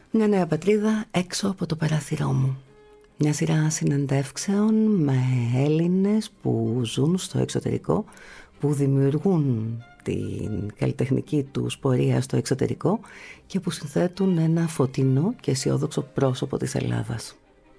Μια νέα πατρίδα έξω από το παράθυρό μου. Μια σειρά συνεντεύξεων με Έλληνες που ζουν στο εξωτερικό, που δημιουργούν την καλλιτεχνική τους πορεία στο εξωτερικό και που συνθέτουν ένα φωτεινό και αισιόδοξο πρόσωπο της Ελλάδας.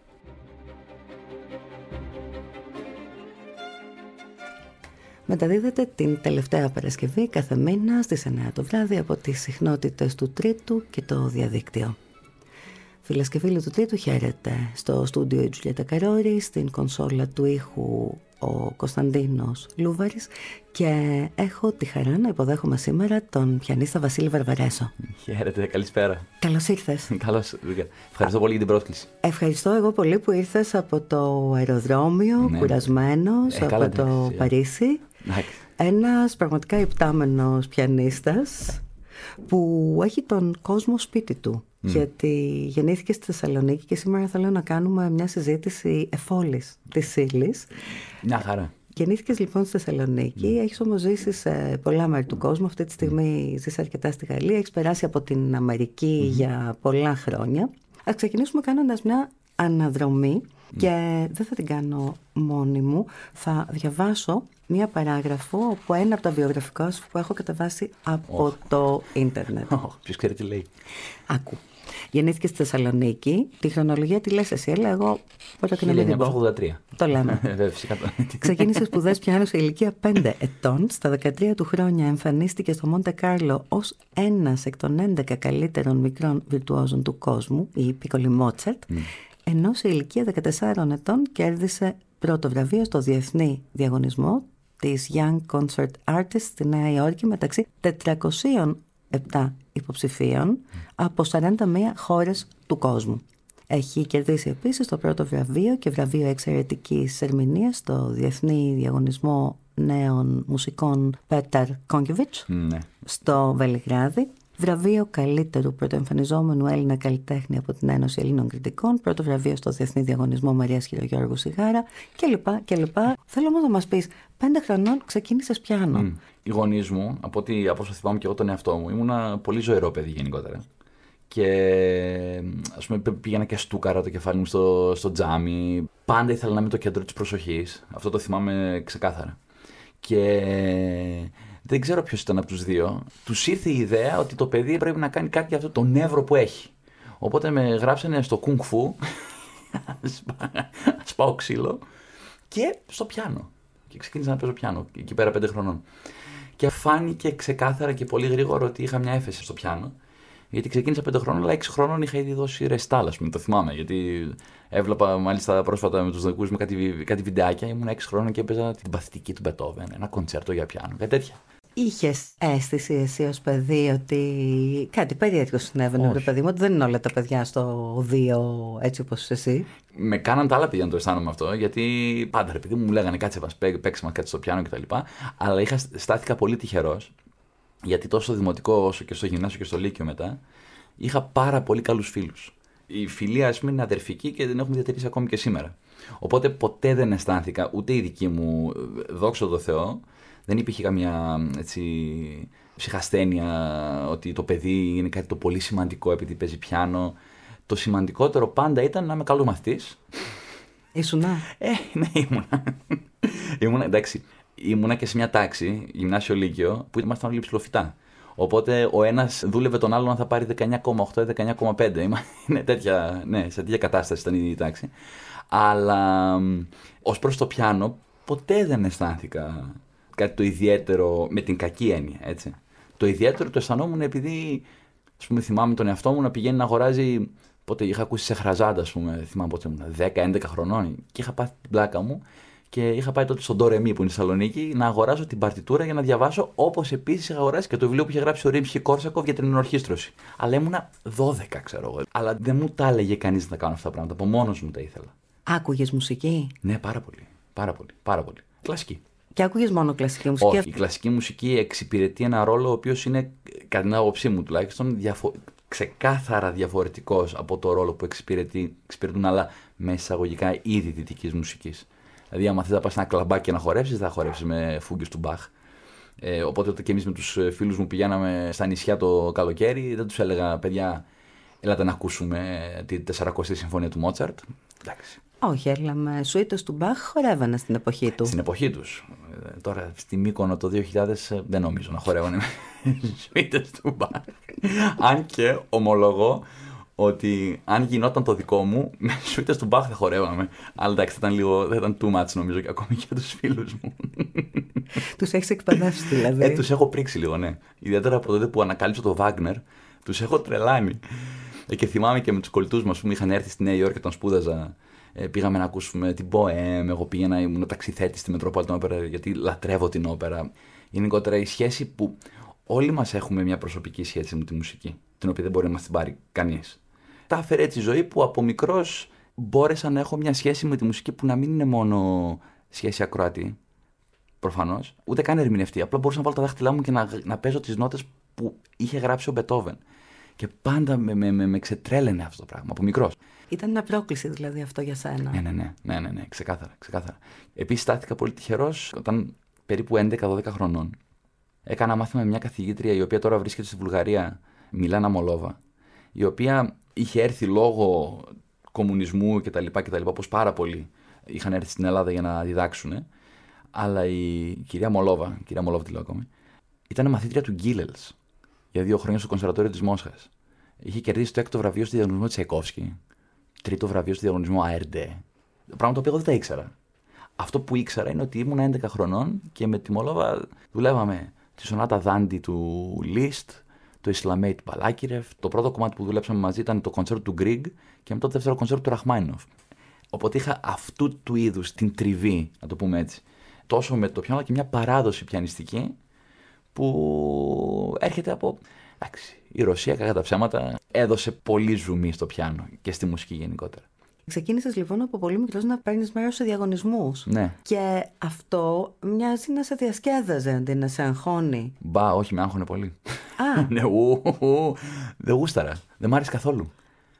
Μεταδίδεται την τελευταία Παρασκευή κάθε μήνα στις 9 το βράδυ από τις συχνότητες του Τρίτου και το διαδίκτυο. Φίλες και φίλοι του Τρίτου, χαίρετε. Στο στούντιο η Τζουλιέτα Καρόρη, στην κονσόλα του ήχου ο Κωνσταντίνος Λούβαρης και έχω τη χαρά να υποδέχομαι σήμερα τον πιανίστα Βασίλη Βαρβαρέσο. Χαίρετε, καλησπέρα. Καλώς ήρθες. Καλώς, ευχαριστώ πολύ για την πρόσκληση. Ευχαριστώ εγώ πολύ που ήρθες από το αεροδρόμιο, κουρασμένος, από το Παρίσι. Ένας πραγματικά υπτάμενος πιανίστας που έχει τον κόσμο σπίτι του. Γιατί γεννήθηκε στη Θεσσαλονίκη και σήμερα θέλω να κάνουμε μια συζήτηση εφόλης της ύλης. Μια χαρά. Γεννήθηκες λοιπόν στη Θεσσαλονίκη, έχεις όμως ζήσει σε πολλά μέρη του κόσμου. Αυτή τη στιγμή ζεις αρκετά στη Γαλλία, έχεις περάσει από την Αμερική για πολλά χρόνια. Ας ξεκινήσουμε κάνοντας μια αναδρομή και δεν θα την κάνω μόνη μου. Θα διαβάσω μία παράγραφο από ένα από τα βιογραφικά σου που έχω κατεβάσει από το ίντερνετ. Ποιος ξέρει τι λέει. Άκου. Γεννήθηκε στη Θεσσαλονίκη. Τη χρονολογία τη λες εσύ, αλλά εγώ πρώτα και να μην την πω. 1983. Το λέμε. Ξεκίνησε σπουδές πιάνο σε ηλικία 5 ετών. Στα 13 του χρόνια εμφανίστηκε στο Μοντε Κάρλο ως ένας εκ των 11 καλύτερων μικρών βιρτουόζων του κόσμου, η Πίκολη Μότσαρτ. Ενώ σε ηλικία 14 ετών κέρδισε πρώτο βραβείο στο διεθνή διαγωνισμό της Young Concert Artist στη Νέα Υόρκη μεταξύ 407 υποψηφίων από 41 χώρες του κόσμου. Έχει κερδίσει επίσης το πρώτο βραβείο και βραβείο εξαιρετικής ερμηνείας στο διεθνή διαγωνισμό νέων μουσικών Πέταρ Κόνκεβιτς στο Βελιγράδι. Βραβείο καλύτερου πρωτοεμφανιζόμενου Έλληνα καλλιτέχνη από την Ένωση Ελλήνων Κριτικών, πρώτο βραβείο στο Διεθνή Διαγωνισμό Μαρίας Χειρογιώργου Σιγάρα κλπ. Θέλω όμως να μας πεις, 5 χρονών ξεκίνησες πιάνο. Οι γονείς μου, από όσο θυμάμαι και εγώ τον εαυτό μου, ήμουνα πολύ ζωηρό παιδί γενικότερα. Και ας πούμε πήγαινα και στούκαρα το κεφάλι μου στο τζάμι. Πάντα ήθελα να είμαι το κέντρο της προσοχής. Αυτό το θυμάμαι ξεκάθαρα. Και δεν ξέρω ποιος ήταν από τους δύο. Τους ήρθε η ιδέα ότι το παιδί πρέπει να κάνει κάτι για αυτό το νεύρο που έχει. Οπότε με γράψανε στο κουνγκ φου, σπάω ξύλο, και στο πιάνο. Και ξεκίνησα να παίζω πιάνο, εκεί πέρα 5 χρονών. Και φάνηκε ξεκάθαρα και πολύ γρήγορα ότι είχα μια έφεση στο πιάνο. Γιατί ξεκίνησα 5 χρόνων, αλλά 6 χρόνων είχα ήδη δώσει ρεστάλ, ας πούμε, το θυμάμαι. Γιατί έβλεπα μάλιστα πρόσφατα με τους δικούς μου κάτι βιντεάκια. Ήμουν 6 χρόνων και έπαιζα την παθητική του Μπετόβεν, ένα κοντσέρτο για πιάνο, κάτι τέτοια. Είχες αίσθηση εσύ ως παιδί ότι κάτι περίεργο συνέβαινε με το παιδί μου, ότι δεν είναι όλα τα παιδιά στο 2 έτσι όπως είσαι εσύ? Με κάναν τα άλλα παιδιά να το αισθάνομαι αυτό, γιατί πάντα ρε παιδί μου λέγανε κάτσε μας, παίξε μας κάτι στο πιάνο κτλ. Αλλά στάθηκα πολύ τυχερός, γιατί τόσο στο δημοτικό όσο και στο γυμνάσιο και στο λύκειο μετά είχα πάρα πολύ καλούς φίλους. Η φιλία, ας πούμε, είναι αδερφική και την έχουμε διατηρήσει ακόμη και σήμερα. Οπότε ποτέ δεν αισθάνθηκα, ούτε η δική μου, δόξα τω Θεώ, δεν υπήρχε καμία ψυχασθένεια ότι το παιδί είναι κάτι το πολύ σημαντικό επειδή παίζει πιάνο. Το σημαντικότερο πάντα ήταν να είμαι καλός μαθητής. Ήσουνα? Ναι, ήμουνα. Εντάξει, ήμουνα και σε μια τάξη, γυμνάσιο λύκειο, που ήμασταν όλοι ψηλοφυτά. Οπότε ο ένας δούλευε τον άλλον αν θα πάρει 19,8 ή 19,5. Σε τέτοια κατάσταση ήταν η τάξη. Αλλά ως προς το πιάνο, ποτέ δεν αισθάνθηκα κάτι το ιδιαίτερο με την κακή έννοια, έτσι. Το ιδιαίτερο το αισθανόμουν επειδή, ας πούμε, θυμάμαι τον εαυτό μου να πηγαίνει να αγοράζει. Πότε είχα ακούσει σε Χραζάντα, ας πούμε, θυμάμαι πότε ήμουν 10-11 χρονών και είχα πάθει την πλάκα μου και είχα πάει τότε στον Ντορεμί που είναι στη Θεσσαλονίκη να αγοράσω την παρτιτούρα για να διαβάσω, όπως επίσης είχα αγοράσει και το βιβλίο που είχε γράψει ο Ρίμσκι Κόρσακοφ για την ενορχήστρωση. Αλλά ήμουνα 12, ξέρω εγώ. Αλλά δεν μου τα έλεγε κανείς να κάνω αυτά τα πράγματα. Από μόνος μου τα ήθελα. Άκουγες μουσική? Ναι, πάρα πολύ. Πάρα πολύ. Κλασική. Και άκουγες μόνο κλασική μουσική? Όχι, η κλασική μουσική εξυπηρετεί ένα ρόλο ο οποίος είναι, κατά την άποψή μου τουλάχιστον, ξεκάθαρα διαφορετικός από το ρόλο που εξυπηρετούν άλλα μέσα εισαγωγικά είδη δυτικής μουσικής. Δηλαδή, άμα θες να πας σε ένα κλαμπάκι και να χορέψεις, δεν θα χορέψεις με φούγκες του Μπαχ. Οπότε, όταν και εμείς με τους φίλους μου πηγαίναμε στα νησιά το καλοκαίρι, δεν τους έλεγα, παιδιά, Έλατε να ακούσουμε τη 400η συμφωνία του Μότσαρτ. Εντάξει. Όχι, αλλά με σουίτες του Μπαχ χορεύανε στην εποχή του. Στην εποχή τους. Τώρα στη Μύκονο το 2000 δεν νομίζω να χορεύανε με σουίτες του Μπαχ. Αν και ομολογώ ότι αν γινόταν το δικό μου, με σουίτες του Μπαχ θα χορεύαμε. Αλλά εντάξει, θα ήταν too much νομίζω και ακόμη και τους φίλους μου. Τους έχεις εκπαιδεύσει δηλαδή. Τους έχω πρίξει λίγο, ναι. Ιδιαίτερα από τότε που ανακάλυψα το Βάγνερ, τους έχω τρελάνει. Και θυμάμαι και με τους κολλητούς μας που είχαν έρθει στη Νέα Υόρκη όταν σπούδαζα. Πήγαμε να ακούσουμε την Bohème, εγώ πήγαινα, ήμουν ταξιθέτης στη Metropolitan Opera γιατί λατρεύω την όπερα. Γενικότερα η σχέση που όλοι μας έχουμε μια προσωπική σχέση με τη μουσική, την οποία δεν μπορεί να μας την πάρει κανείς. Τα έφερε έτσι η ζωή που από μικρός μπόρεσα να έχω μια σχέση με τη μουσική που να μην είναι μόνο σχέση ακροατή, προφανώς, ούτε καν ερμηνευτή. Απλά μπορούσα να βάλω τα δάχτυλά μου και να παίζω τις νότες που είχε γράψει ο Μπετόβεν. Και πάντα με ξετρέλαινε αυτό το πράγμα από μικρός. Ήταν μια πρόκληση δηλαδή αυτό για σένα. Ναι, ξεκάθαρα. Επίσης στάθηκα πολύ τυχερός όταν περίπου 11-12 χρονών έκανα μάθημα με μια καθηγήτρια η οποία τώρα βρίσκεται στη Βουλγαρία, Μιλάνα Μολόβα, η οποία είχε έρθει λόγω κομμουνισμού κτλ. Όπως πάρα πολλοί είχαν έρθει στην Ελλάδα για να διδάξουν. Αλλά η κυρία Μολόβα τη λέω ακόμη, ήταν μαθήτρια του Γκίλελς για 2 χρόνια στο Κονσερβατόριο της Μόσχας. Είχε κερδίσει το 6ο βραβείο στο διαγωνισμό Τσαϊκόφσκι, 3ο βραβείο στο διαγωνισμό ARD. Πράγμα το οποίο εγώ δεν τα ήξερα. Αυτό που ήξερα είναι ότι ήμουν 11 χρονών και με τη Μολόβα δουλεύαμε τη σονάτα Δάντι του Λίστ, το Ισλαμέι του Μπαλάκιρεφ. Το πρώτο κομμάτι που δουλέψαμε μαζί ήταν το κονσέρτο του Γκρίγκ και μετά το δεύτερο κονσέρτο του Ραχμάνινοφ. Οπότε είχα αυτού του είδους την τριβή, να το πούμε έτσι, τόσο με το πιάνο και μια παράδοση πιανιστική που έρχεται από. Εντάξει, η Ρωσία, κακά τα ψέματα, έδωσε πολύ ζουμί στο πιάνο και στη μουσική γενικότερα. Ξεκίνησες λοιπόν από πολύ μικρός να παίρνεις μέρος σε διαγωνισμούς. Ναι. Και αυτό μοιάζει να σε διασκέδαζε αντί να σε αγχώνει. Μπα, όχι, με άγχωνε πολύ. Α. Ναι, δεν γούσταρα. Δεν μ' άρεσε καθόλου.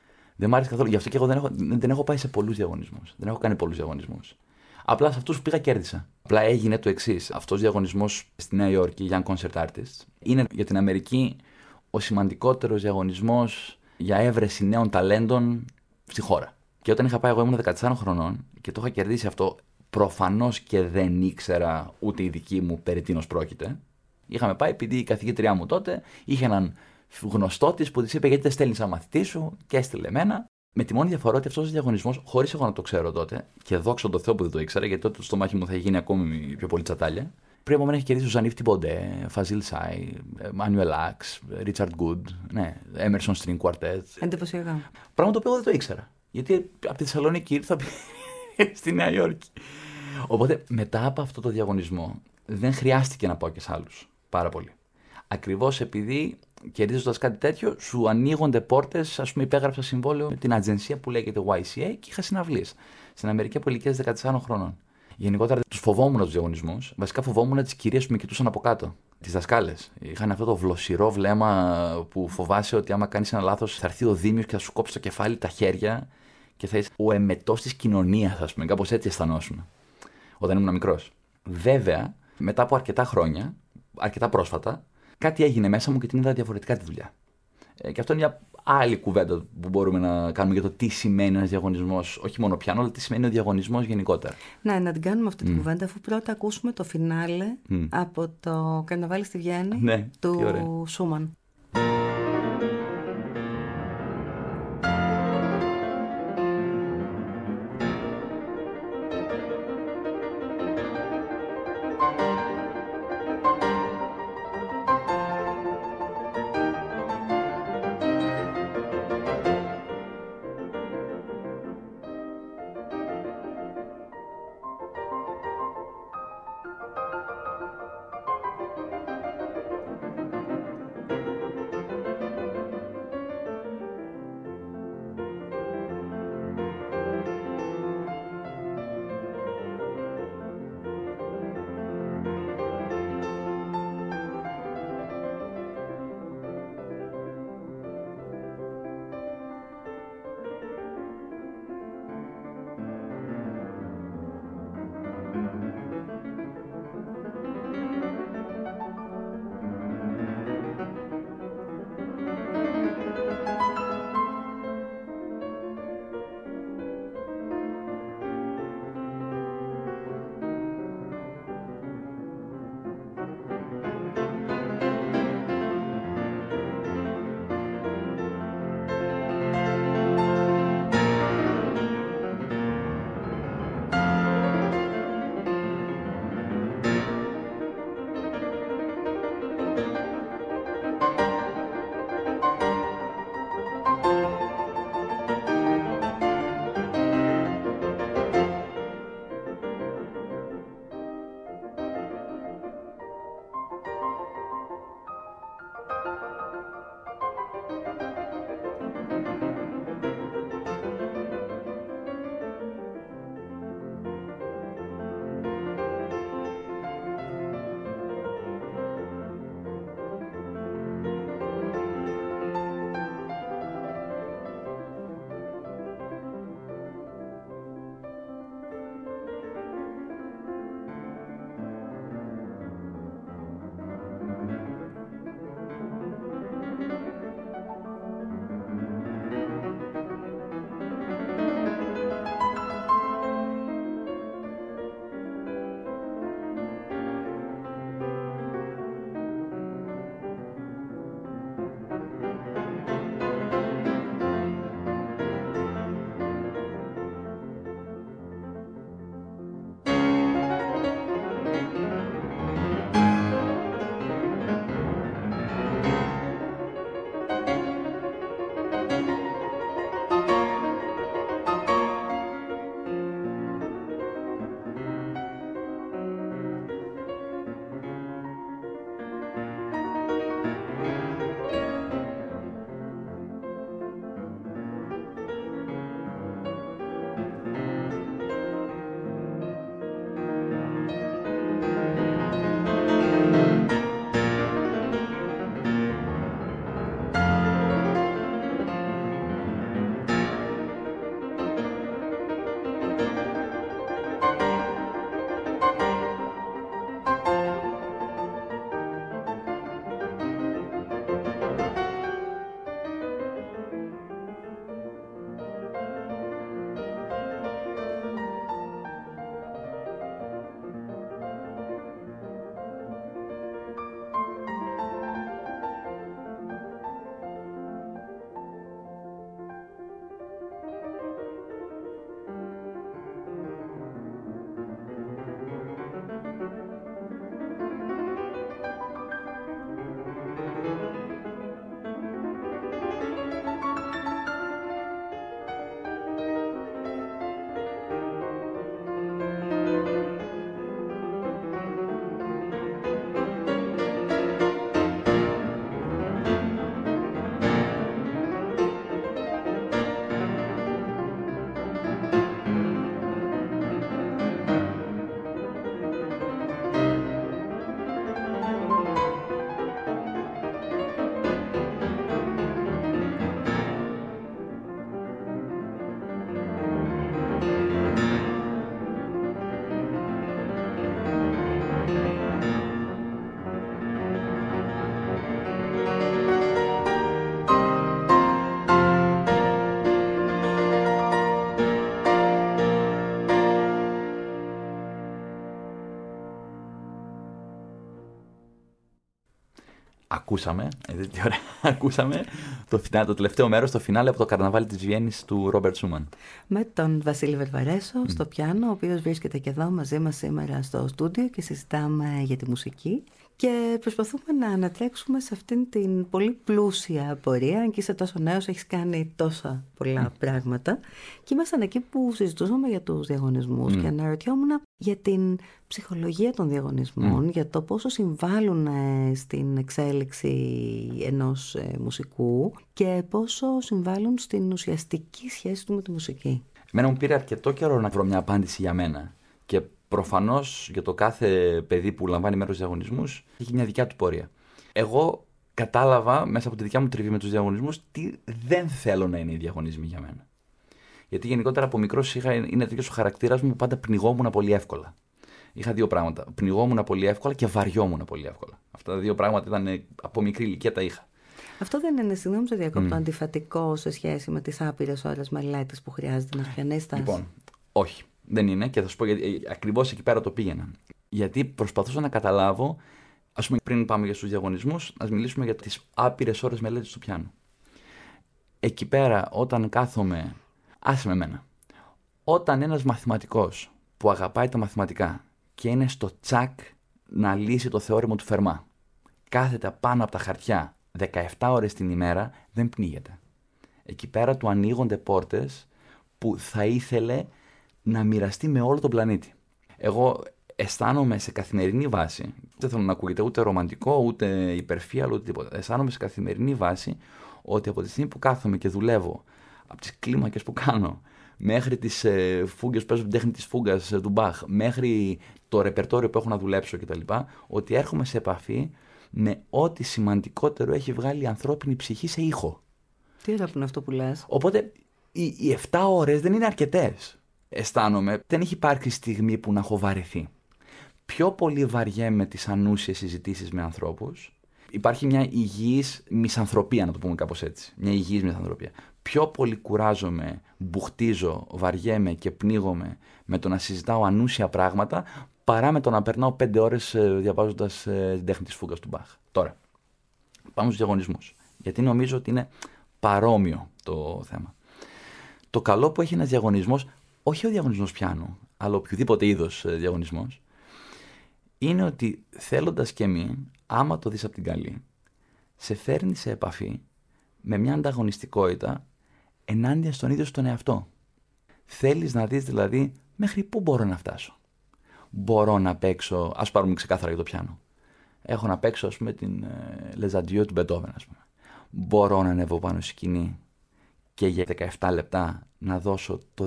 Γι' αυτό και εγώ δεν έχω πάει σε πολλούς διαγωνισμούς. Δεν έχω κάνει πολλούς διαγωνισμούς. Απλά σε αυτούς που πήγα κέρδισα. Απλά έγινε το εξής. Αυτός ο διαγωνισμός στη Νέα Υόρκη, Young Concert Artists, είναι για την Αμερική ο σημαντικότερος διαγωνισμός για έβρεση νέων ταλέντων στη χώρα. Και όταν είχα πάει, εγώ ήμουν 14 χρονών και το είχα κερδίσει αυτό. Προφανώς και δεν ήξερα ούτε η δική μου περί τίνος πρόκειται. Είχαμε πάει επειδή η καθηγήτριά μου τότε είχε έναν γνωστό της που της είπε: γιατί δεν στέλνεις ένα μαθητή σου, και έστειλε εμένα. Με τη μόνη διαφορά ότι αυτός ο διαγωνισμός, χωρίς εγώ να το ξέρω τότε, και δόξα τω Θεώ που δεν το ήξερα, γιατί τότε το στομάχι μου θα γίνει ακόμη πιο πολύ τσατάλια. Πριν από μένα έχει κερδίσει ο Ζανίφ Τιμποντέ, Φαζίλ Σάι, Μάνιουελ Άξ, Ρίτσαρντ Γκουντ, Έμερσον String Quartet. Εντυπωσιακά. Πράγμα το οποίο δεν το ήξερα. Γιατί από τη Θεσσαλονίκη ήρθα στη Νέα Υόρκη. Οπότε μετά από αυτό το διαγωνισμό δεν χρειάστηκε να πάω και σε άλλους. Πάρα πολύ. Ακριβώς επειδή κερδίζοντας κάτι τέτοιο, σου ανοίγονται πόρτες. Ας πούμε, υπέγραψα συμβόλαιο με την ατζενσία που λέγεται YCA και είχα συναυλίες στην Αμερική από ηλικίας 14 χρονών. Γενικότερα τους φοβόμουν τους διαγωνισμούς. Βασικά φοβόμουν τις κυρίες που με κοιτούσαν από κάτω. Τις δασκάλες. Είχαν αυτό το βλοσιρό βλέμμα που φοβάσαι ότι άμα κάνεις ένα λάθος θα έρθει ο Δήμιος και θα σου κόψει το κεφάλι, τα χέρια και θα είσαι ο εμετός της κοινωνίας, ας πούμε. Κάπως έτσι αισθανόσουν όταν ήμουν μικρός. Βέβαια, μετά από αρκετά χρόνια, αρκετά πρόσφατα, κάτι έγινε μέσα μου και την είδα διαφορετικά τη δουλειά. Και αυτό είναι μια άλλη κουβέντα που μπορούμε να κάνουμε για το τι σημαίνει ένας διαγωνισμός, όχι μόνο πιάνο, αλλά τι σημαίνει ο διαγωνισμός γενικότερα. Ναι, να την κάνουμε αυτή την κουβέντα, αφού πρώτα ακούσουμε το φινάλε από το Καρναβάλι στη Βιέννη του Σούμαν. ακούσαμε το τελευταίο μέρος, το φινάλε από το καρναβάλι της Βιέννης του Ρόμπερτ Σούμαν. Με τον Βασίλη Βερβαρέσο στο πιάνο, ο οποίος βρίσκεται και εδώ μαζί μας σήμερα στο στούντιο και συζητάμε για τη μουσική. Και προσπαθούμε να ανατρέξουμε σε αυτήν την πολύ πλούσια πορεία. Αν και είσαι τόσο νέος, έχεις κάνει τόσα πολλά πράγματα. Και ήμασταν εκεί που συζητούσαμε για τους διαγωνισμούς και αναρωτιόμουν για την ψυχολογία των διαγωνισμών, για το πόσο συμβάλλουν στην εξέλιξη ενός μουσικού και πόσο συμβάλλουν στην ουσιαστική σχέση του με τη μουσική. Εμένα μου πήρε αρκετό καιρό να βρω μια απάντηση για μένα. Και προφανώς για το κάθε παιδί που λαμβάνει μέρος στους διαγωνισμούς έχει μια δικιά του πορεία. Εγώ κατάλαβα μέσα από τη δικιά μου τριβή με τους διαγωνισμούς τι δεν θέλω να είναι οι διαγωνισμοί για μένα. Γιατί γενικότερα από μικρός είναι τέτοιος ο χαρακτήρας μου που πάντα πνιγόμουν πολύ εύκολα. Είχα δύο πράγματα. Πνιγόμουν πολύ εύκολα και βαριόμουν πολύ εύκολα. Αυτά τα δύο πράγματα ήταν από μικρή ηλικία τα είχα. Αυτό δεν είναι, συγγνώμη σε διακόπτω, αντιφατικό σε σχέση με τις άπειρες ώρες μελέτης που χρειάζεται ένας πιανίστας? Λοιπόν, όχι. Δεν είναι, και θα σου πω γιατί ακριβώς εκεί πέρα το πήγαινα. Γιατί προσπαθούσα να καταλάβω, ας πούμε, πριν πάμε για στους διαγωνισμούς, ας μιλήσουμε για τις άπειρες ώρες μελέτης του πιάνου. Εκεί πέρα, όταν κάθομαι, άσε με εμένα. Όταν ένας μαθηματικός που αγαπάει τα μαθηματικά και είναι στο τσακ να λύσει το θεώρημα του Φερμά, κάθεται πάνω από τα χαρτιά 17 ώρες την ημέρα, δεν πνίγεται. Εκεί πέρα του ανοίγονται πόρτες που θα ήθελε να μοιραστεί με όλο τον πλανήτη. Εγώ αισθάνομαι σε καθημερινή βάση, δεν θέλω να ακούγεται ούτε ρομαντικό, ούτε υπερφύαλο, ούτε τίποτα. Αισθάνομαι σε καθημερινή βάση ότι από τη στιγμή που κάθομαι και δουλεύω, από τις κλίμακες που κάνω, μέχρι τις φούγκες που παίζω την τέχνη της φούγκας του Μπαχ, μέχρι το ρεπερτόριο που έχω να δουλέψω κτλ., ότι έρχομαι σε επαφή με ό,τι σημαντικότερο έχει βγάλει η ανθρώπινη ψυχή σε ήχο. Τι ωραία που είναι αυτό που λες. Οπότε οι 7 ώρες δεν είναι αρκετές. Αισθάνομαι, δεν έχει υπάρξει στιγμή που να έχω βαρεθεί. Πιο πολύ βαριέμαι τις ανούσιες συζητήσεις με ανθρώπους. Υπάρχει μια υγιής μισανθρωπία, να το πούμε κάπως έτσι. Μια υγιής μισανθρωπία. Πιο πολύ κουράζομαι, μπουχτίζω, βαριέμαι και πνίγομαι με το να συζητάω ανούσια πράγματα παρά με το να περνάω 5 ώρες διαβάζοντας την τέχνη της φούγκας του Μπαχ. Τώρα, πάμε στους διαγωνισμούς. Γιατί νομίζω ότι είναι παρόμοιο το θέμα. Το καλό που έχει ένας διαγωνισμός, όχι ο διαγωνισμός πιάνου, αλλά οποιοδήποτε είδος διαγωνισμός, είναι ότι θέλοντας και μη, άμα το δεις από την καλή, σε φέρνει σε επαφή με μια ανταγωνιστικότητα ενάντια στον ίδιο στον εαυτό. Θέλεις να δεις δηλαδή μέχρι πού μπορώ να φτάσω. Μπορώ να παίξω, ας πάρουμε ξεκάθαρα για το πιάνο. Έχω να παίξω, ας πούμε, την Les Adieux του Μπετόβεν, ας πούμε. Μπορώ να ανέβω πάνω στη σκηνή και για 17 λεπτά να δώσω το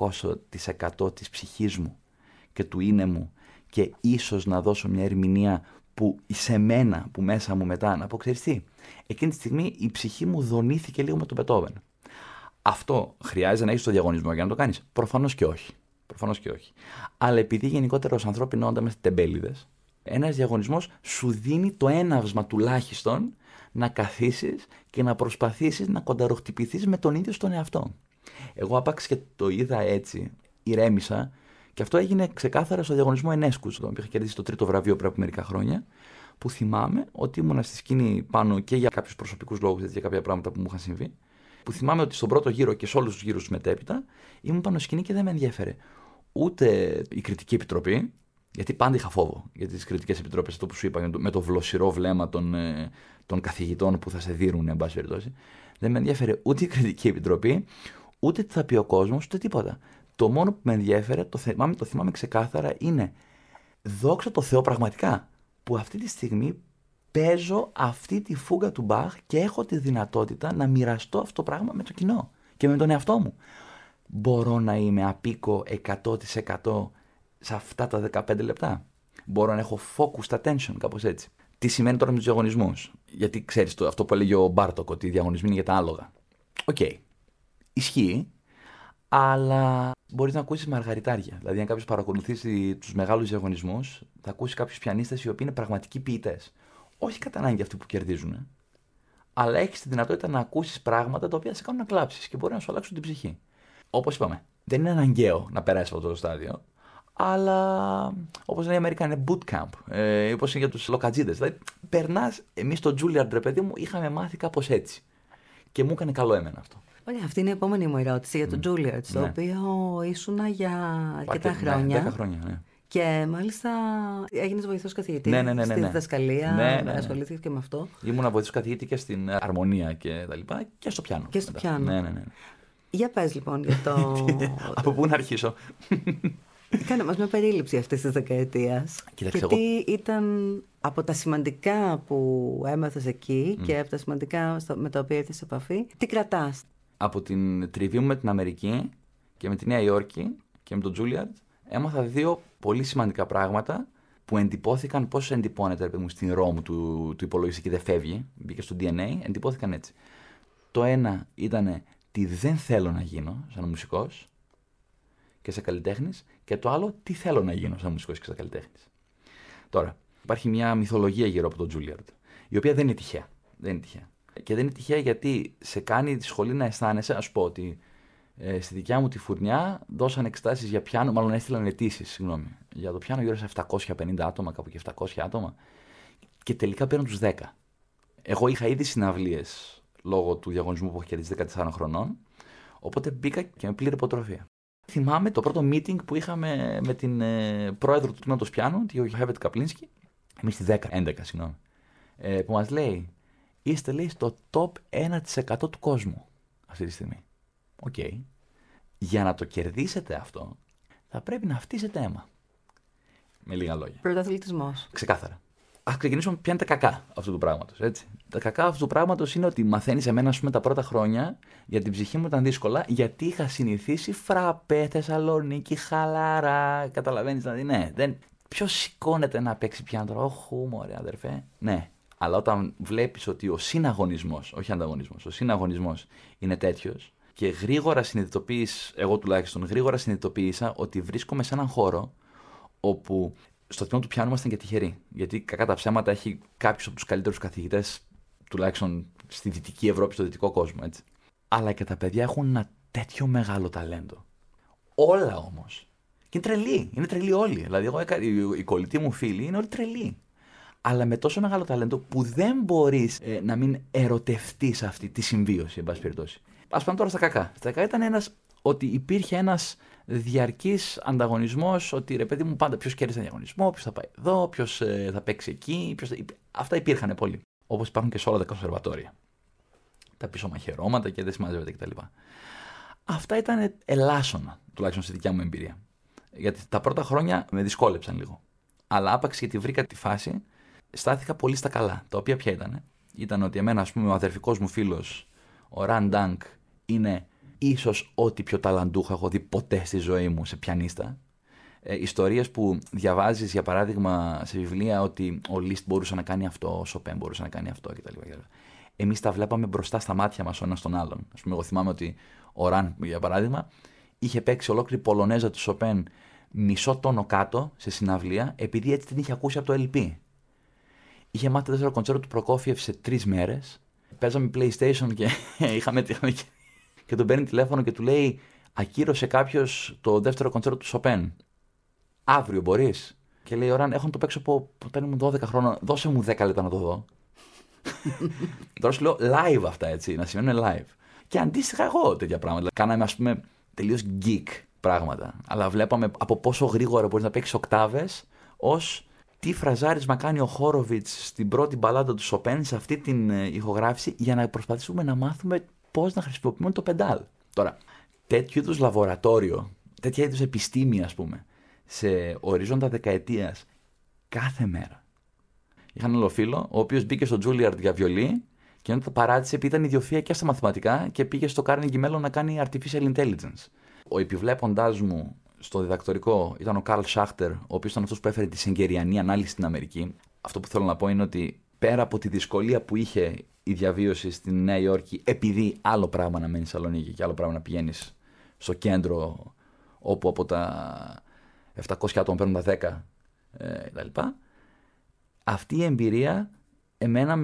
200% της ψυχής μου και του είναι μου και ίσως να δώσω μια ερμηνεία που σε μένα, που μέσα μου μετά να πω, ξέρεις τι, εκείνη τη στιγμή η ψυχή μου δονήθηκε λίγο με τον Μπετόβεν. Αυτό χρειάζεται να έχεις το διαγωνισμό για να το κάνεις? Προφανώς και όχι. Προφανώς και όχι. Αλλά επειδή γενικότερα ως ανθρώπινο όντα είμαστε τεμπέληδες, ένας διαγωνισμός σου δίνει το έναυσμα τουλάχιστον να καθίσεις και να προσπαθήσεις να κονταροχτυπηθείς με τον ίδιο στον εαυτό. Εγώ άπαξ και το είδα έτσι, ηρέμησα, και αυτό έγινε ξεκάθαρα στο διαγωνισμό Ενέσκους, τον είχα κερδίσει το 3ο βραβείο πριν από μερικά χρόνια, που θυμάμαι ότι ήμουνα στη σκηνή πάνω και για κάποιους προσωπικούς λόγους, για κάποια πράγματα που μου είχαν συμβεί, που θυμάμαι ότι στον πρώτο γύρο και σε όλους τους γύρους μετέπειτα ήμουν πάνω στη σκηνή και δεν με ενδιέφερε ούτε η κριτική επιτροπή, γιατί πάντα είχα φόβο για τις κριτικές επιτροπές, αυτό που σου είπα, με το βλοσιρό βλέμμα των καθηγητών που θα σε δίνουν, εν πάση περιπτώσει. Δεν με ενδιέφερε ούτε η κριτική επιτροπή, ούτε τι θα πει ο κόσμος, ούτε τίποτα. Το μόνο που με ενδιέφερε, το θυμάμαι ξεκάθαρα, είναι δόξα τω Θεώ πραγματικά, που αυτή τη στιγμή παίζω αυτή τη φούγα του Μπαχ και έχω τη δυνατότητα να μοιραστώ αυτό το πράγμα με το κοινό και με τον εαυτό μου. Μπορώ να είμαι απίκο 100% σε αυτά τα 15 λεπτά. Μπορώ να έχω focused attention, κάπως έτσι. Τι σημαίνει τώρα με τους διαγωνισμούς? Γιατί ξέρεις αυτό που έλεγε ο Μπάρτοκ, ότι οι διαγωνισμοί είναι για τα άλογα. Οκ. Ισχύει, αλλά μπορείς να ακούσεις μαργαριτάρια. Δηλαδή, αν κάποιος παρακολουθήσει τους μεγάλους διαγωνισμούς, θα ακούσει κάποιους πιανίστες οι οποίοι είναι πραγματικοί ποιητές. Όχι κατά ανάγκη αυτοί που κερδίζουν, αλλά έχεις τη δυνατότητα να ακούσεις πράγματα τα οποία σε κάνουν να κλάψεις και μπορεί να σου αλλάξουν την ψυχή. Όπως είπαμε, δεν είναι αναγκαίο να περάσεις από αυτό το στάδιο, αλλά όπως λένε οι Αμερικάνοι, είναι bootcamp, όπως είναι για τους λοκατζίδες. Δηλαδή, περνάς, εμείς στο Juilliard, ρε παιδί μου, είχαμε μάθει κάπως έτσι. Και μου έκανε καλό εμένα αυτό. Ωραία, αυτή είναι η επόμενη μου ερώτηση για το Juilliard, το οποίο ήσουνα για αρκετά χρόνια. 10 χρόνια, ναι. Και μάλιστα έγινες βοηθός καθηγητή στη διδασκαλία, ασχολήθηκες και με αυτό. Ήμουνα βοηθός καθηγητή και στην αρμονία και τα λοιπά και στο πιάνο. Και στο πιάνο. Ναι. Για πες λοιπόν για το... Από πού να αρχίσω? Κάνε μας μια περίληψη αυτής της δεκαετίας. Κοίταξε, τι ήταν από τα σημαντικά που έμαθες εκεί και από τα σημαντικά με τα οποία ήρθες σε επαφή, τι κρατάς? Από την τριβή μου με την Αμερική και με τη Νέα Υόρκη και με τον Juilliard, έμαθα 2 πολύ σημαντικά πράγματα που εντυπώθηκαν πώς εντυπώνεται στην ROM του υπολογιστή και δεν φεύγει, μπήκε στο DNA, εντυπώθηκαν έτσι. Το ένα ήταν τι δεν θέλω να γίνω σαν μουσικός και σαν καλλιτέχνης, και το άλλο τι θέλω να γίνω σαν μουσικός και σαν καλλιτέχνης. Τώρα, υπάρχει μια μυθολογία γύρω από τον Juilliard, η οποία δεν είναι τυχαία. Και δεν είναι τυχαία γιατί σε κάνει τη σχολή να αισθάνεσαι, ας πω ότι στη δικιά μου τη φουρνιά δώσαν εξετάσεις για πιάνο, μάλλον έστειλαν αιτήσεις, για το πιάνο γύρω σε 750 άτομα, κάπου και 700 άτομα, και τελικά πήραν τους 10. Εγώ είχα ήδη συναυλίες λόγω του διαγωνισμού που είχα κερδίσει 14 χρονών, οπότε μπήκα και με πλήρη υποτροφία. Θυμάμαι το πρώτο meeting που είχαμε με την πρόεδρο του τμήματος πιάνου, τη Γιωχέβετ Καπλίνσκι, εμείς στη 11, που μας λέει, είστε, λέει, στο top 1% του κόσμου αυτή τη στιγμή. Οκ. Για να το κερδίσετε αυτό, θα πρέπει να φτύσετε αίμα. Με λίγα λόγια. Πρωταθλητισμός. Ξεκάθαρα. Ας ξεκινήσουμε ποια είναι τα κακά αυτού του πράγματος. Έτσι. Τα κακά αυτού του πράγματος είναι ότι μαθαίνεις εμένα, ας πούμε, τα πρώτα χρόνια, για την ψυχή μου ήταν δύσκολα, γιατί είχα συνηθίσει φραπέ, Θεσσαλονίκη, χαλαρά. Καταλαβαίνεις, δηλαδή, ναι. Ποιος σηκώνεται να παίξει πιάνο τώρα? Όχου, μωρέ, αδερφέ. Ναι. Αλλά όταν βλέπεις ότι ο συναγωνισμός, όχι ανταγωνισμός, ο συναγωνισμός είναι τέτοιος, και γρήγορα συνειδητοποίησα, εγώ τουλάχιστον γρήγορα συνειδητοποίησα ότι βρίσκομαι σε έναν χώρο όπου στο τμήμα του πιάνου ήμασταν και τυχεροί. Γιατί κακά τα ψέματα έχει κάποιους από τους καλύτερους καθηγητές, τουλάχιστον στη Δυτική Ευρώπη, στο δυτικό κόσμο. Έτσι. Αλλά και τα παιδιά έχουν ένα τέτοιο μεγάλο ταλέντο. Όλα όμως. Και είναι τρελοί όλοι. Δηλαδή, οι κολλητοί μου φίλοι είναι όλοι τρελοί. Αλλά με τόσο μεγάλο ταλέντο που δεν μπορείς να μην ερωτευτείς αυτή τη συμβίωση, εν πάση περιπτώσει. Ας πάμε τώρα στα κακά. Στα κακά ήταν ότι υπήρχε ένας διαρκής ανταγωνισμός, ότι ρε παιδί μου πάντα ποιος κέρδισε τον διαγωνισμό, ποιος θα πάει εδώ, ποιος θα παίξει εκεί. Αυτά υπήρχαν πολύ. Όπως υπάρχουν και σε όλα τα κονσερβατόρια. Τα πίσω μαχαιρώματα και δεν συμμαζεύεται κτλ. Αυτά ήταν ελάσσονα, τουλάχιστον στη δικιά μου εμπειρία. Γιατί τα πρώτα χρόνια με δυσκόλεψαν λίγο. Αλλά άπαξ γιατί βρήκα τη φάση, στάθηκα πολύ στα καλά. Τα οποία ποια ήταν? Ήταν ότι εμένα, ας πούμε, ο αδερφικός μου φίλος, ο Ραν Ντάνκ, είναι ίσως ό,τι πιο ταλαντούχο έχω δει ποτέ στη ζωή μου σε πιανίστα. Ιστορίες που διαβάζεις, για παράδειγμα, σε βιβλία, ότι ο Λίστ μπορούσε να κάνει αυτό, ο Σοπέν μπορούσε να κάνει αυτό κτλ. Εμείς τα βλέπαμε μπροστά στα μάτια μας ο ένας τον άλλον. Ας πούμε, εγώ θυμάμαι ότι ο Ραν, για παράδειγμα, είχε παίξει ολόκληρη Πολωνέζα του Σοπέν μισό τόνο κάτω σε συναυλία, επειδή έτσι την είχε ακούσει από το LP. Είχε μάθει το 4ο κοντσέρτο του Προκόφιεφ σε 3 μέρες. Παίζαμε PlayStation και και τον παίρνει τηλέφωνο και του λέει, ακύρωσε κάποιος το 2ο κοντσέρτο του Σοπέν. Αύριο μπορείς? Και λέει, ωραία, έχω να το παίξω από όταν ήμουν 12 χρόνια. Δώσε μου 10 λεπτά να το δω. Τώρα σου λέω live αυτά, έτσι, να σημαίνουν live. Και αντίστοιχα εγώ τέτοια πράγματα. Κάναμε, ας πούμε, τελείως geek πράγματα. Αλλά βλέπαμε από πόσο γρήγορα μπορείς να παίξεις οκτάβες, ως τι φραζάρισμα κάνει ο Χόροβιτς στην πρώτη μπαλάντα του Σοπέν σε αυτή την ηχογράφηση, για να προσπαθήσουμε να μάθουμε πώς να χρησιμοποιούμε το πεντάλ. Τώρα, τέτοιου είδους λαβορατόριο, τέτοια είδους επιστήμη, ας πούμε, σε ορίζοντα δεκαετίας, κάθε μέρα. Είχα έναν άλλο φίλο, ο οποίος μπήκε στο Juilliard για βιολί και όταν το παράτησε, επειδή ήταν ιδιοφυΐα και στα μαθηματικά, και πήγε στο Carnegie Mellon να κάνει Artificial Intelligence. Ο επιβλέποντάς μου στο διδακτορικό ήταν ο Καρλ Σάχτερ, ο οποίος ήταν αυτός που έφερε τη συγκεριανή ανάλυση στην Αμερική. Αυτό που θέλω να πω είναι ότι πέρα από τη δυσκολία που είχε η διαβίωση στη Νέα Υόρκη, επειδή άλλο πράγμα να μένεις στη Θεσσαλονίκη και άλλο πράγμα να πηγαίνεις στο κέντρο, όπου από τα 700 άτομα παίρνουν τα 10 κτλ. Αυτή η εμπειρία εμένα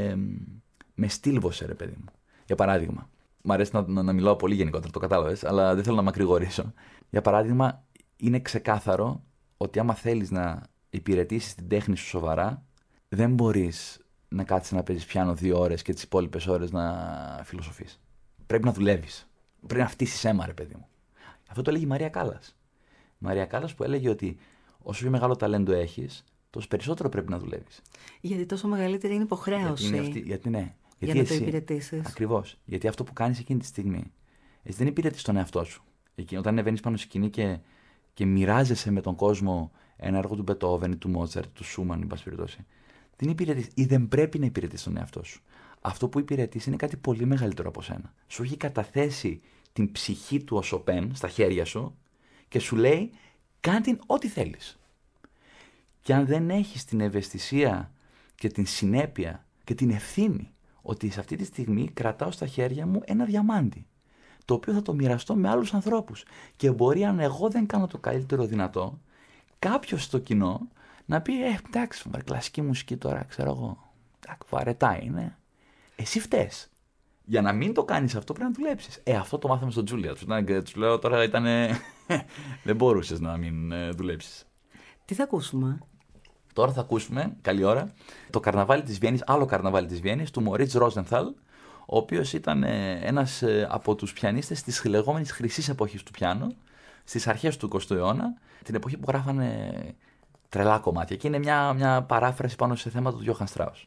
με στήλβωσε, ρε παιδί μου. Για παράδειγμα, μου αρέσει να μιλάω πολύ γενικότερα, το κατάλαβες, αλλά δεν θέλω να μακρηγορήσω. Για παράδειγμα, είναι ξεκάθαρο ότι άμα θέλεις να υπηρετήσεις την τέχνη σου σοβαρά, δεν μπορείς να κάτσεις να παίζεις πιάνο 2 ώρες και τις υπόλοιπες ώρες να φιλοσοφείς. Πρέπει να δουλεύεις. Πρέπει να φτύσεις αίμα, ρε παιδί μου. Αυτό το έλεγε η Μαρία Κάλλας. Η Μαρία Κάλλας που έλεγε ότι όσο πιο μεγάλο ταλέντο έχεις, τόσο περισσότερο πρέπει να δουλεύεις. Γιατί τόσο μεγαλύτερη είναι υποχρέωση. Για να το υπηρετήσεις. Ακριβώς. Γιατί αυτό που κάνεις εκείνη τη στιγμή, εσύ δεν υπηρετείς τον εαυτό σου. Όταν ανεβαίνεις πάνω στη σκηνή και μοιράζεσαι με τον κόσμο ένα έργο του Μπετόβεν, του Μότσαρτ, του Σούμαν, εν πάση περιπτώσει, δεν υπηρετείς ή δεν πρέπει να υπηρετείς τον εαυτό σου. Αυτό που υπηρετείς είναι κάτι πολύ μεγαλύτερο από σένα. Σου έχει καταθέσει την ψυχή του ο Σοπέν στα χέρια σου και σου λέει: κάνε την ό,τι θέλεις. Και αν δεν έχεις την ευαισθησία και την συνέπεια και την ευθύνη ότι σε αυτή τη στιγμή κρατάω στα χέρια μου ένα διαμάντι, το οποίο θα το μοιραστώ με άλλους ανθρώπους. Και μπορεί, αν εγώ δεν κάνω το καλύτερο δυνατό, κάποιος στο κοινό να πει: εντάξει, κλασική μουσική τώρα, ξέρω εγώ. Βαρετά είναι. Εσύ φταίς. Για να μην το κάνεις αυτό πρέπει να δουλέψεις. Αυτό το μάθαμε στον Τζούλια. Τους λέω τώρα ήταν. Δεν μπορούσες να μην δουλέψεις. Τι θα ακούσουμε? Τώρα θα ακούσουμε, καλή ώρα, το καρναβάλι της Βιέννης, άλλο καρναβάλι της Βιέννης, του Μορίτς Ρόζενθαλ, ο οποίος ήταν ένας από τους πιανίστες της λεγόμενης χρυσής εποχής του πιάνο, στις αρχές του 20ου αιώνα, την εποχή που γράφανε τρελά κομμάτια. Και είναι μια παράφραση πάνω σε θέματα του Γιώχαν Στράους.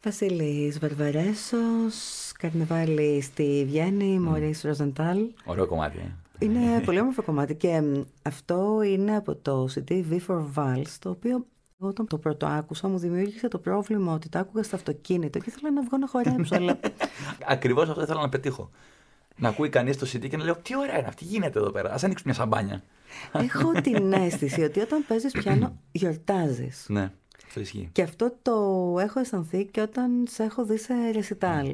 Βασίλης Βαρβαρέσος, Καρνεβάλι στη Βιέννη, Μωρίς Ροζεντάλ. Ωραίο κομμάτι. Είναι πολύ όμορφο κομμάτι και αυτό είναι από το CD V for Vals, το οποίο όταν το πρώτο άκουσα μου δημιούργησε το πρόβλημα ότι το άκουγα στο αυτοκίνητο και ήθελα να βγω να χορέψω. Αλλά... Ακριβώς αυτό ήθελα να πετύχω. Να ακούει κανείς το CD και να λέω τι ωραία είναι αυτή, γίνεται εδώ πέρα. Ας ανοίξουμε μια σαμπάνια. Έχω την αίσθηση ότι όταν παίζεις πιάνο γιορτάζεις. Ναι, αυτό ισχύει. Και αυτό το έχω αισθανθεί και όταν σε έχω δει σε ρεσιτάλ.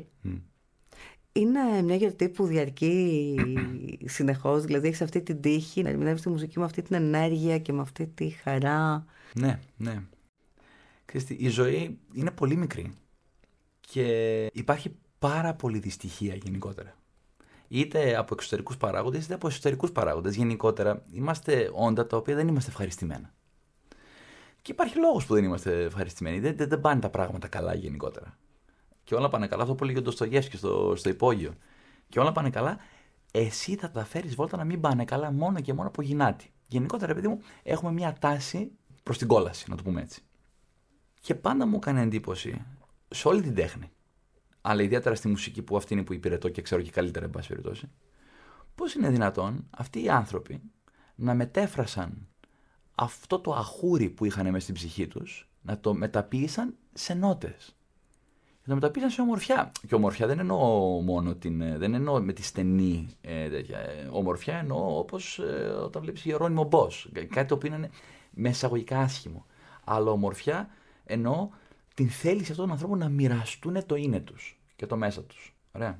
Είναι μια γιορτή που διαρκεί συνεχώς, δηλαδή έχεις αυτή την τύχη να ερμηνεύεις τη μουσική με αυτή την ενέργεια και με αυτή τη χαρά. Ναι, ναι. Ξέρετε, η ζωή είναι πολύ μικρή και υπάρχει πάρα πολύ δυστυχία γενικότερα. Είτε από εξωτερικούς παράγοντες είτε από εσωτερικούς παράγοντες. Γενικότερα είμαστε όντα τα οποία δεν είμαστε ευχαριστημένα. Και υπάρχει λόγος που δεν είμαστε ευχαριστημένοι. Δεν πάνε τα πράγματα καλά γενικότερα. Και όλα πάνε καλά. Αυτό που έλεγε ο Ντοστογεύσκη στο υπόγειο. Και όλα πάνε καλά. Εσύ θα τα φέρεις βόλτα να μην πάνε καλά μόνο και μόνο από γυνάτη. Γενικότερα, παιδί μου, έχουμε μια τάση προς την κόλαση, να το πούμε έτσι. Και πάντα μου έκανε εντύπωση σε όλη την τέχνη, αλλά ιδιαίτερα στη μουσική που αυτή είναι που υπηρετώ και ξέρω και καλύτερα, εν πάση περιπτώσει, πώς είναι δυνατόν αυτοί οι άνθρωποι να μετέφρασαν αυτό το αχούρι που είχαν μέσα στην ψυχή τους, να το μεταποίησαν σε νότες. Και το μεταποίησαν σε ομορφιά. Και ομορφιά δεν εννοώ μόνο δεν εννοώ με τη στενή ομορφιά, εννοώ όπως όταν βλέπεις Γερόνιμο Μπος. Κάτι το οποίο είναι με εισαγωγικά άσχημο. Αλλά ομορφιά εννοώ την θέληση αυτών των ανθρώπων να μοιραστούν το είναι τους και το μέσα τους. Ωραία.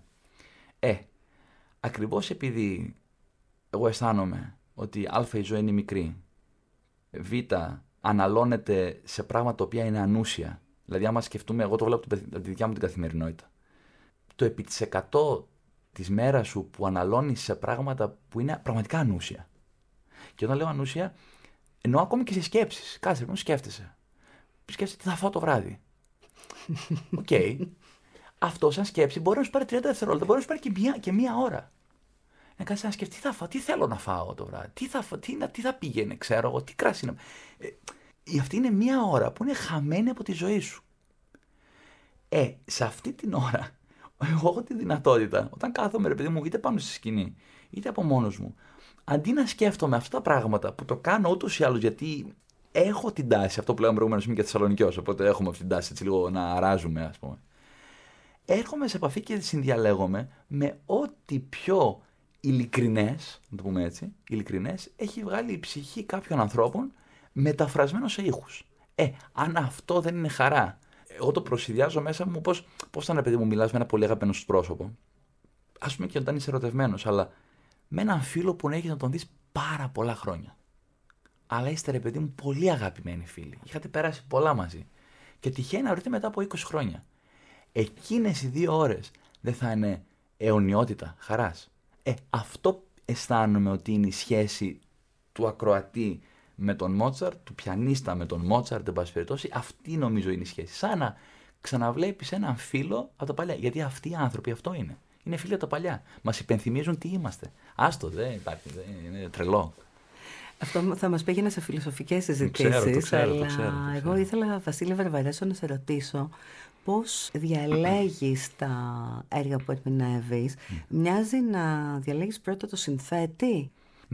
Ακριβώς επειδή εγώ αισθάνομαι ότι α, η ζωή είναι μικρή, β, αναλώνεται σε πράγματα τα οποία είναι ανούσια. Δηλαδή, άμα σκεφτούμε, εγώ το βλέπω από τη δικιά μου την καθημερινότητα. Το επί της 100 της μέρας σου που αναλώνεις σε πράγματα που είναι πραγματικά ανούσια. Και όταν λέω ανούσια, εννοώ ακόμη και σε σκέψεις. Κάτσε, λοιπόν, σκέφτεσαι. Σκέφτεσαι τι θα φάω το βράδυ. Οκ. Αυτό σαν σκέψη μπορεί να σου πάρει 30 δευτερόλεπτα, μπορεί να σου πάρει και μία ώρα. Να κάτσεις να σκεφτείς τι θα φάω, τι θέλω να φάω το βράδυ, τι θα πήγαινε, ξέρω εγώ, τι κράσι να. Αυτή είναι μία ώρα που είναι χαμένη από τη ζωή σου. Σε αυτή την ώρα, εγώ έχω τη δυνατότητα, όταν κάθομαι, ρε παιδί μου, είτε πάνω στη σκηνή, είτε από μόνος μου, αντί να σκέφτομαι αυτά τα πράγματα που το κάνω ούτως ή άλλως, γιατί έχω την τάση, αυτό που λέγαμε προηγουμένως, είμαι και Θεσσαλονικιός, οπότε έχουμε αυτή την τάση έτσι λίγο να αράζουμε, ας πούμε. Έρχομαι σε επαφή και συνδιαλέγομαι με ό,τι πιο ειλικρινές, να το πούμε έτσι, ειλικρινές, έχει βγάλει η ψυχή κάποιων ανθρώπων μεταφρασμένο σε ήχους. Αν αυτό δεν είναι χαρά, εγώ το προσυδειάζω μέσα μου πώς θα είναι, παιδί μου, μιλάς με ένα πολύ αγαπημένο σου πρόσωπο. Ας πούμε και όταν είσαι ερωτευμένος, αλλά με έναν φίλο που έχεις να τον δεις πάρα πολλά χρόνια. Αλλά είστε, ρε παιδί μου, πολύ αγαπημένοι φίλοι. Είχατε περάσει πολλά μαζί. Και τυχαίνει να βρείτε μετά από 20 χρόνια. Εκείνες οι 2 ώρες δεν θα είναι αιωνιότητα χαράς. Αυτό αισθάνομαι ότι είναι η σχέση του ακροατή με τον Μότσαρτ, του πιανίστα με τον Μότσαρτ, εν πάση περιπτώσει. Αυτή νομίζω είναι η σχέση. Σαν να ξαναβλέπεις έναν φίλο από τα παλιά. Γιατί αυτοί οι άνθρωποι αυτό είναι. Είναι φίλοι από τα παλιά. Μας υπενθυμίζουν τι είμαστε. Άστο, δεν υπάρχει. Είναι τρελό. Αυτό θα μας πήγαινε σε φιλοσοφικές συζητήσεις. Το ξέρω. Εγώ ήθελα, Βασίλη Βαρβαρέσο, να σε ρωτήσω πώς διαλέγεις τα έργα που ερμηνεύεις. Μοιάζει να διαλέγεις πρώτα το συνθέτη.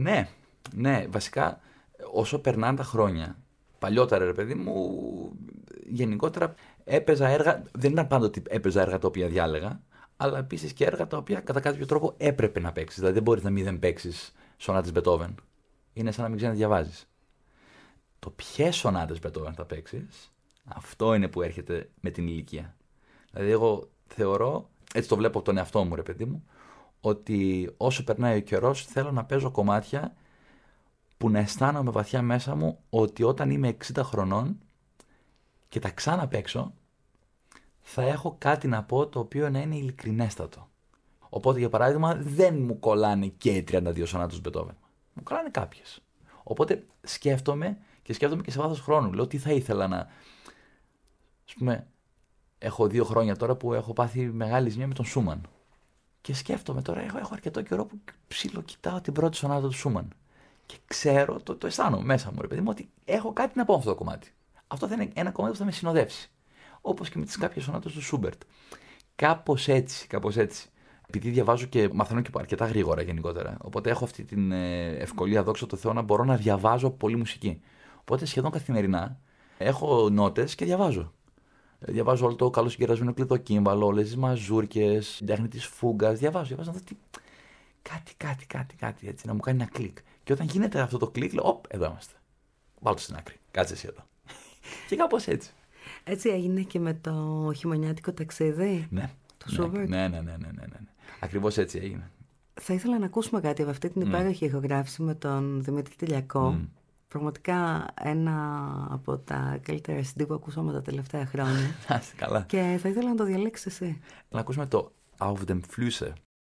Ναι, βασικά όσο περνάνε τα χρόνια, παλιότερα, ρε παιδί μου, γενικότερα έπαιζα έργα, δεν ήταν πάντοτε έπαιζα έργα τα οποία διάλεγα, αλλά επίσης και έργα τα οποία κατά κάποιο τρόπο έπρεπε να παίξεις. Δηλαδή δεν μπορείς να μην δεν παίξεις σονάτες Μπετόβεν. Είναι σαν να μην ξέρεις να διαβάζεις. Το ποιες σονάτες Μπετόβεν θα παίξεις, αυτό είναι που έρχεται με την ηλικία. Δηλαδή εγώ θεωρώ, έτσι το βλέπω από τον εαυτό μου, ρε παιδί μου, ότι όσο περνάει ο καιρός θέλω να παίζω κομμάτια που να αισθάνομαι βαθιά μέσα μου ότι όταν είμαι 60 χρονών και τα ξαναπαίξω, θα έχω κάτι να πω το οποίο να είναι ειλικρινέστατο. Οπότε, για παράδειγμα, δεν μου κολλάνε και οι 32 σονάτες Μπετόβεν. Μου κολλάνε κάποιες. Οπότε σκέφτομαι και σε βάθος χρόνου. Λέω τι θα ήθελα να. Ας πούμε, έχω 2 χρόνια τώρα που έχω πάθει μεγάλη ζημιά με τον Σούμαν. Και σκέφτομαι τώρα, έχω αρκετό καιρό που ψιλοκοιτάω την πρώτη σονάτα του Σούμαν. Και ξέρω, το αισθάνομαι μέσα μου, ρε παιδί μου, ότι έχω κάτι να πω αυτό το κομμάτι. Αυτό θα είναι ένα κομμάτι που θα με συνοδεύσει. όπως και με τις κάποιες σονάτες του Σούμπερτ. Κάπως έτσι. Επειδή διαβάζω και μαθαίνω και αρκετά γρήγορα γενικότερα. Οπότε έχω αυτή την ευκολία, δόξα τω Θεώ, να μπορώ να διαβάζω πολύ μουσική. Οπότε σχεδόν καθημερινά έχω νότες και διαβάζω. Διαβάζω όλο το καλοσυγκερασμένο κλειδοκύμβαλο, όλες τις μαζούρκες, την τέχνη της φούγκας. Διαβάζω να δω κάτι έτσι, να μου κάνει ένα κλικ. Και όταν γίνεται αυτό το κλικ, λέω: Οπ, εδώ είμαστε. Βάλω το στην άκρη. Κάτσε εσύ εδώ. Και κάπως έτσι. Έτσι έγινε και με το χειμωνιάτικο ταξίδι. Ναι. Του Σούμπερτ. Ναι. Ακριβώς έτσι έγινε. Θα ήθελα να ακούσουμε κάτι από αυτή την υπέροχη ηχογράφηση με τον Δημήτρη Τηλιακό. Πραγματικά ένα από τα καλύτερα CD που ακούσαμε τα τελευταία χρόνια. Καλά. Και θα ήθελα να το διαλέξεις εσύ. Να ακούσουμε το Auf dem Flüsse.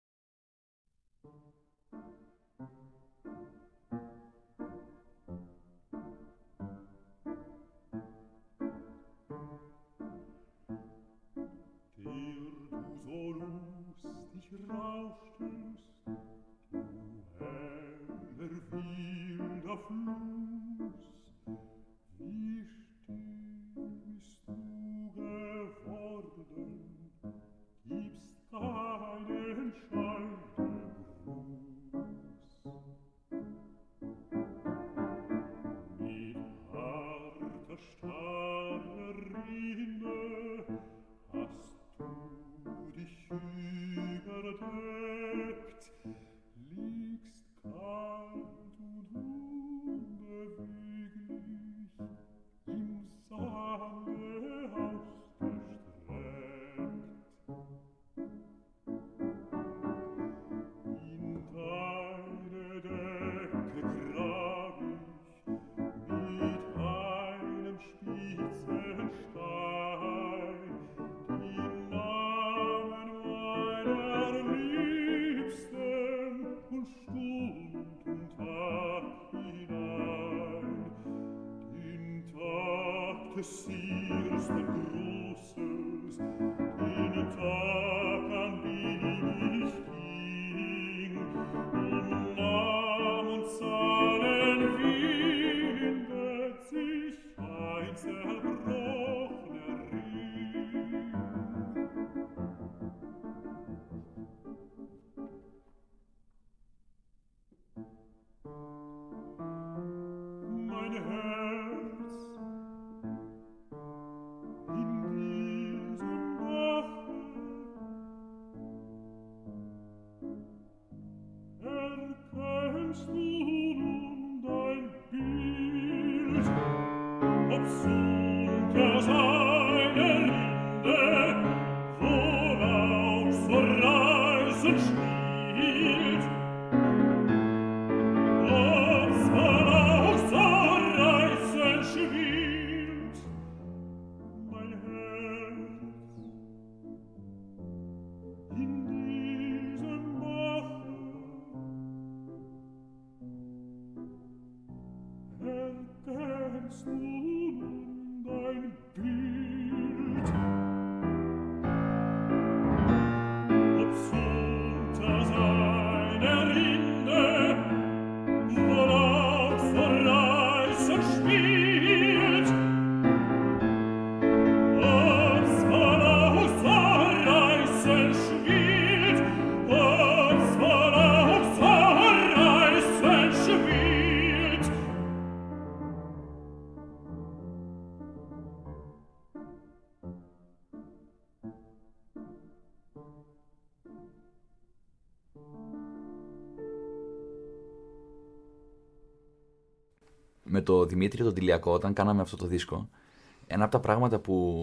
Με το Δημήτρη τον Τηλιακό, όταν κάναμε αυτό το δίσκο, ένα από τα πράγματα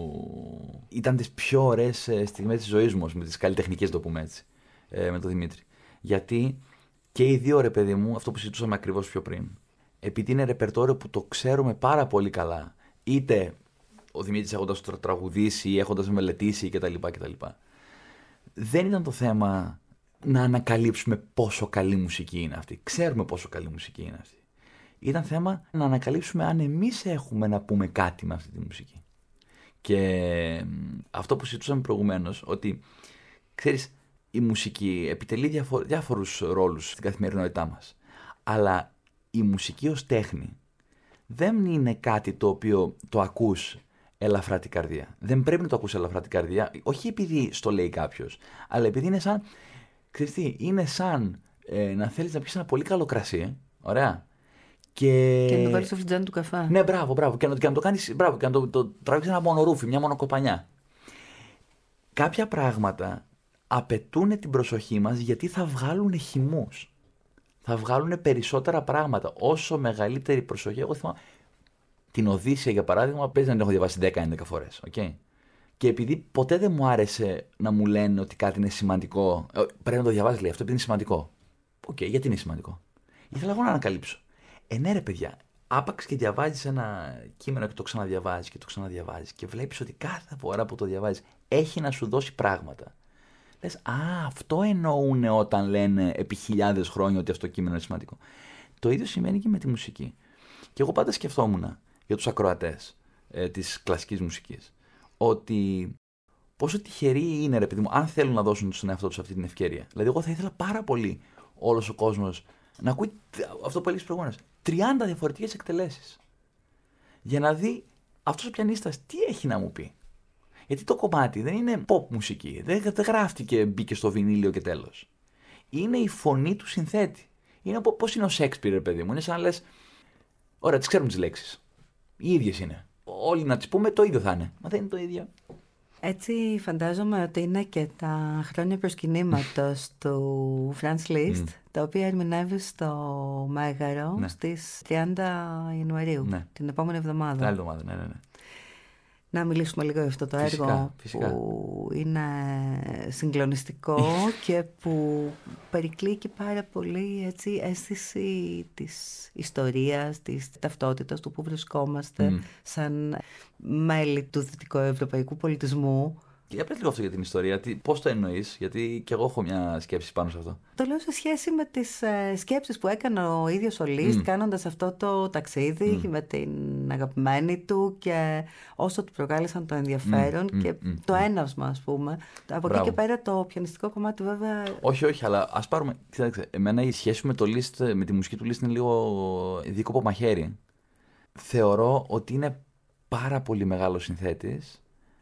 που ήταν τις πιο ωραίες στιγμές της ζωής μου, με τις καλλιτεχνικές, το πούμε έτσι, με τον Δημήτρη. Γιατί και οι δύο, ρε παιδί μου, αυτό που συζητούσαμε ακριβώς πιο πριν, επειδή είναι ρεπερτόριο που το ξέρουμε πάρα πολύ καλά, είτε ο Δημήτρης έχοντας το τραγουδήσει ή έχοντας μελετήσει κτλ. Δεν ήταν το θέμα να ανακαλύψουμε πόσο καλή μουσική είναι αυτή. Ξέρουμε πόσο καλή μουσική είναι αυτή. Ήταν θέμα να ανακαλύψουμε αν εμείς έχουμε να πούμε κάτι με αυτή τη μουσική. Και αυτό που συζητούσαμε προηγουμένως, ότι ξέρεις, η μουσική επιτελεί διάφορους ρόλους στην καθημερινότητά μας. Αλλά η μουσική ως τέχνη δεν είναι κάτι το οποίο το ακούς ελαφρά την καρδιά. Δεν πρέπει να το ακούσει ελαφρά την καρδιά, όχι επειδή στο λέει κάποιος, αλλά επειδή είναι σαν. Ξέρεις τι, είναι σαν να θέλεις να πιεις ένα πολύ καλό κρασί. Ωραία. Και να το βάλεις στο φλιτζάνι του καφέ. Ναι, μπράβο. Και να το κάνεις. Μπράβο, και να το τραβήξεις ένα μονορούφι, μια μονοκοπανιά. Κάποια πράγματα απαιτούν την προσοχή μας γιατί θα βγάλουν χυμούς. Θα βγάλουν περισσότερα πράγματα. Όσο μεγαλύτερη προσοχή. Εγώ θυμάμαι. Την Οδύσσεια, για παράδειγμα, παίζει να την έχω διαβάσει 10-11 φορές. Okay? Και επειδή ποτέ δεν μου άρεσε να μου λένε ότι κάτι είναι σημαντικό. Πρέπει να το διαβάζεις, λέει, αυτό επειδή είναι σημαντικό. Γιατί είναι σημαντικό. Ήθελα εγώ να ανακαλύψω. Ναι, ρε παιδιά, άπαξ και διαβάζεις ένα κείμενο και το ξαναδιαβάζεις και το ξαναδιαβάζεις και βλέπεις ότι κάθε φορά που το διαβάζεις έχει να σου δώσει πράγματα. Λες, αυτό εννοούν όταν λένε επί χιλιάδες χρόνια ότι αυτό το κείμενο είναι σημαντικό. Το ίδιο σημαίνει και με τη μουσική. Και εγώ πάντα σκεφτόμουν για τους ακροατές της κλασικής μουσικής ότι πόσο τυχεροί είναι, ρε παιδί μου, αν θέλουν να δώσουν στον εαυτό τους αυτή την ευκαιρία. Δηλαδή, εγώ θα ήθελα πάρα πολύ όλος ο κόσμος να ακούει αυτό που έλεγες προηγουμένως. 30 διαφορετικές εκτελέσεις. Για να δει αυτός ο πιανίστας τι έχει να μου πει. Γιατί το κομμάτι δεν είναι pop μουσική. Δεν γράφτηκε, μπήκε στο βινίλιο και τέλος. Είναι η φωνή του συνθέτη. Είναι πώς είναι ο Σέξπιρ, παιδί μου. Είναι σαν να λες, ωραία, τις ξέρουμε τις λέξεις. Οι ίδιες είναι. Όλοι να τις πούμε το ίδιο θα είναι. Μα δεν είναι το ίδιο. Έτσι φαντάζομαι ότι είναι και τα χρόνια προσκυνήματος του Franz Liszt, τα οποία ερμηνεύει στο Μέγαρο στις 30 Ιανουαρίου, την επόμενη εβδομάδα. Την άλλη εβδομάδα, ναι. Να μιλήσουμε λίγο για αυτό το έργο που είναι συγκλονιστικό και που περικλεί και πάρα πολύ έτσι, αίσθηση της ιστορίας, της ταυτότητας του που βρισκόμαστε σαν μέλη του δυτικοευρωπαϊκού πολιτισμού. Για πες λίγο αυτό για την ιστορία, πώς το εννοείς, γιατί και εγώ έχω μια σκέψη πάνω σε αυτό. Το λέω σε σχέση με τις σκέψεις που έκανε ο ίδιος ο Liszt κάνοντας αυτό το ταξίδι με την αγαπημένη του και όσο του προκάλεσαν το ενδιαφέρον και το έναυσμα, ας πούμε. Από εκεί και πέρα το πιανιστικό κομμάτι βέβαια... Όχι, αλλά ας πάρουμε... Κοιτάξτε, εμένα η σχέση με το Liszt, με τη μουσική του Liszt είναι λίγο δίκοπο μαχαίρι. Θεωρώ ότι είναι πάρα πολύ μεγάλος συνθέτης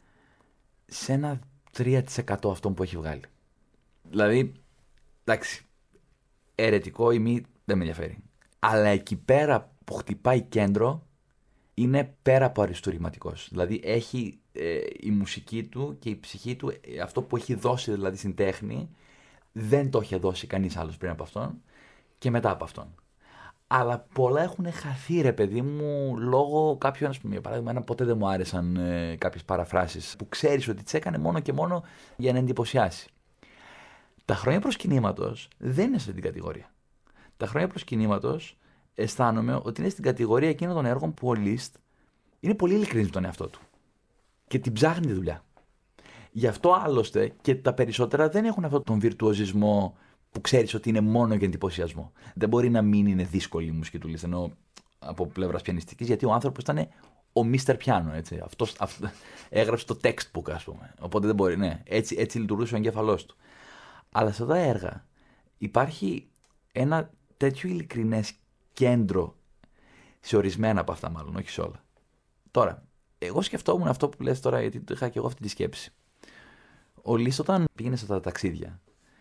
σε ένα 3% αυτών που έχει βγάλει. Δηλαδή, εντάξει, αιρετικό ή μη δεν με ενδιαφέρει. Αλλά εκεί πέρα που χτυπάει κέντρο είναι πέρα από αριστουρηματικός. Δηλαδή έχει η μουσική του και η ψυχή του, αυτό που έχει δώσει δηλαδή στην τέχνη, δεν το είχε δώσει κανείς άλλος πριν από αυτόν και μετά από αυτόν. Αλλά πολλά έχουν χαθεί, ρε παιδί μου, λόγω κάποιου, για παράδειγμα, ποτέ δεν μου άρεσαν κάποιες παραφράσεις που ξέρεις ότι τις έκανε μόνο και μόνο για να εντυπωσιάσει. Τα χρόνια προσκυνήματος δεν είναι σε αυτή την κατηγορία. Τα χρόνια προσκυνήματος αισθάνομαι ότι είναι στην κατηγορία εκείνων των έργων που ο Liszt είναι πολύ ειλικρινής με τον εαυτό του και την ψάχνει τη δουλειά. Γι' αυτό άλλωστε και τα περισσότερα δεν έχουν αυτόν τον βιρτουοζισμό που ξέρεις ότι είναι μόνο για εντυπωσιασμό. Δεν μπορεί να μην είναι δύσκολη η μουσική του Liszt, ενώ από πλευράς πιανιστικής, γιατί ο άνθρωπος ήταν ο Mr. Piano, έτσι. Αυτός έγραψε το textbook, ας πούμε. Οπότε δεν μπορεί, έτσι λειτουργούσε ο εγκέφαλός του. Αλλά σε αυτά τα έργα υπάρχει ένα τέτοιο ειλικρινές κέντρο, σε ορισμένα από αυτά μάλλον, όχι σε όλα. Τώρα, εγώ σκεφτόμουν αυτό που λες τώρα, γιατί το είχα και εγώ αυτή τη σκέψη. Ο Liszt όταν πήγαινε σε αυτά τα ταξίδια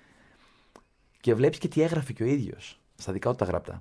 και βλέπεις και τι έγραφε και ο ίδιος στα δικά του τα γραπτά,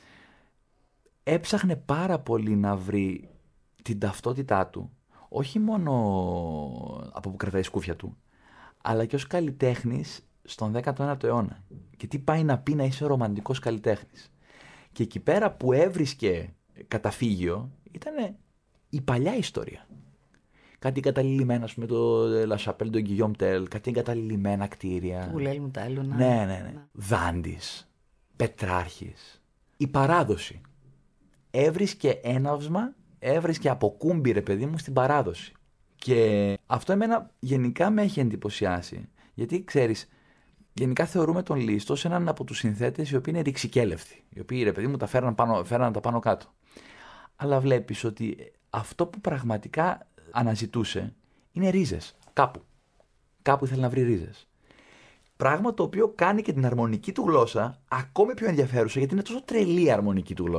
έψαχνε πάρα πολύ να βρει την ταυτότητά του, όχι μόνο από που κρατάει η σκούφια του, αλλά και ως καλλιτέχνης στον 19ο αιώνα. Και τι πάει να πει να είσαι ρομαντικός καλλιτέχνης. Και εκεί πέρα που έβρισκε καταφύγιο ήταν η παλιά ιστορία. Κάτι εγκαταλειμμένα, με το La Chapelle de Guillaume Tell, κάτι εγκαταλειμμένα κτίρια. Του Γουλέλμου Τέλου, ναι. Δάντης, Πετράρχης. Η παράδοση. Έβρισκε έναυσμα, έβρισκε αποκούμπη, ρε παιδί μου, στην παράδοση. Και αυτό εμένα γενικά με έχει εντυπωσιάσει. Γιατί ξέρεις, γενικά θεωρούμε τον Liszt ως έναν από τους συνθέτες οι οποίοι είναι ρηξικέλευτοι. Οι οποίοι, ρε παιδί μου, τα φέραν τα πάνω κάτω. Αλλά βλέπεις ότι αυτό που πραγματικά αναζητούσε είναι ρίζες. Κάπου ήθελε να βρει ρίζες. Πράγμα το οποίο κάνει και την αρμονική του γλώσσα ακόμη πιο ενδιαφέρουσα, γιατί είναι τόσο τρελή η αρμονική του γλώσσα.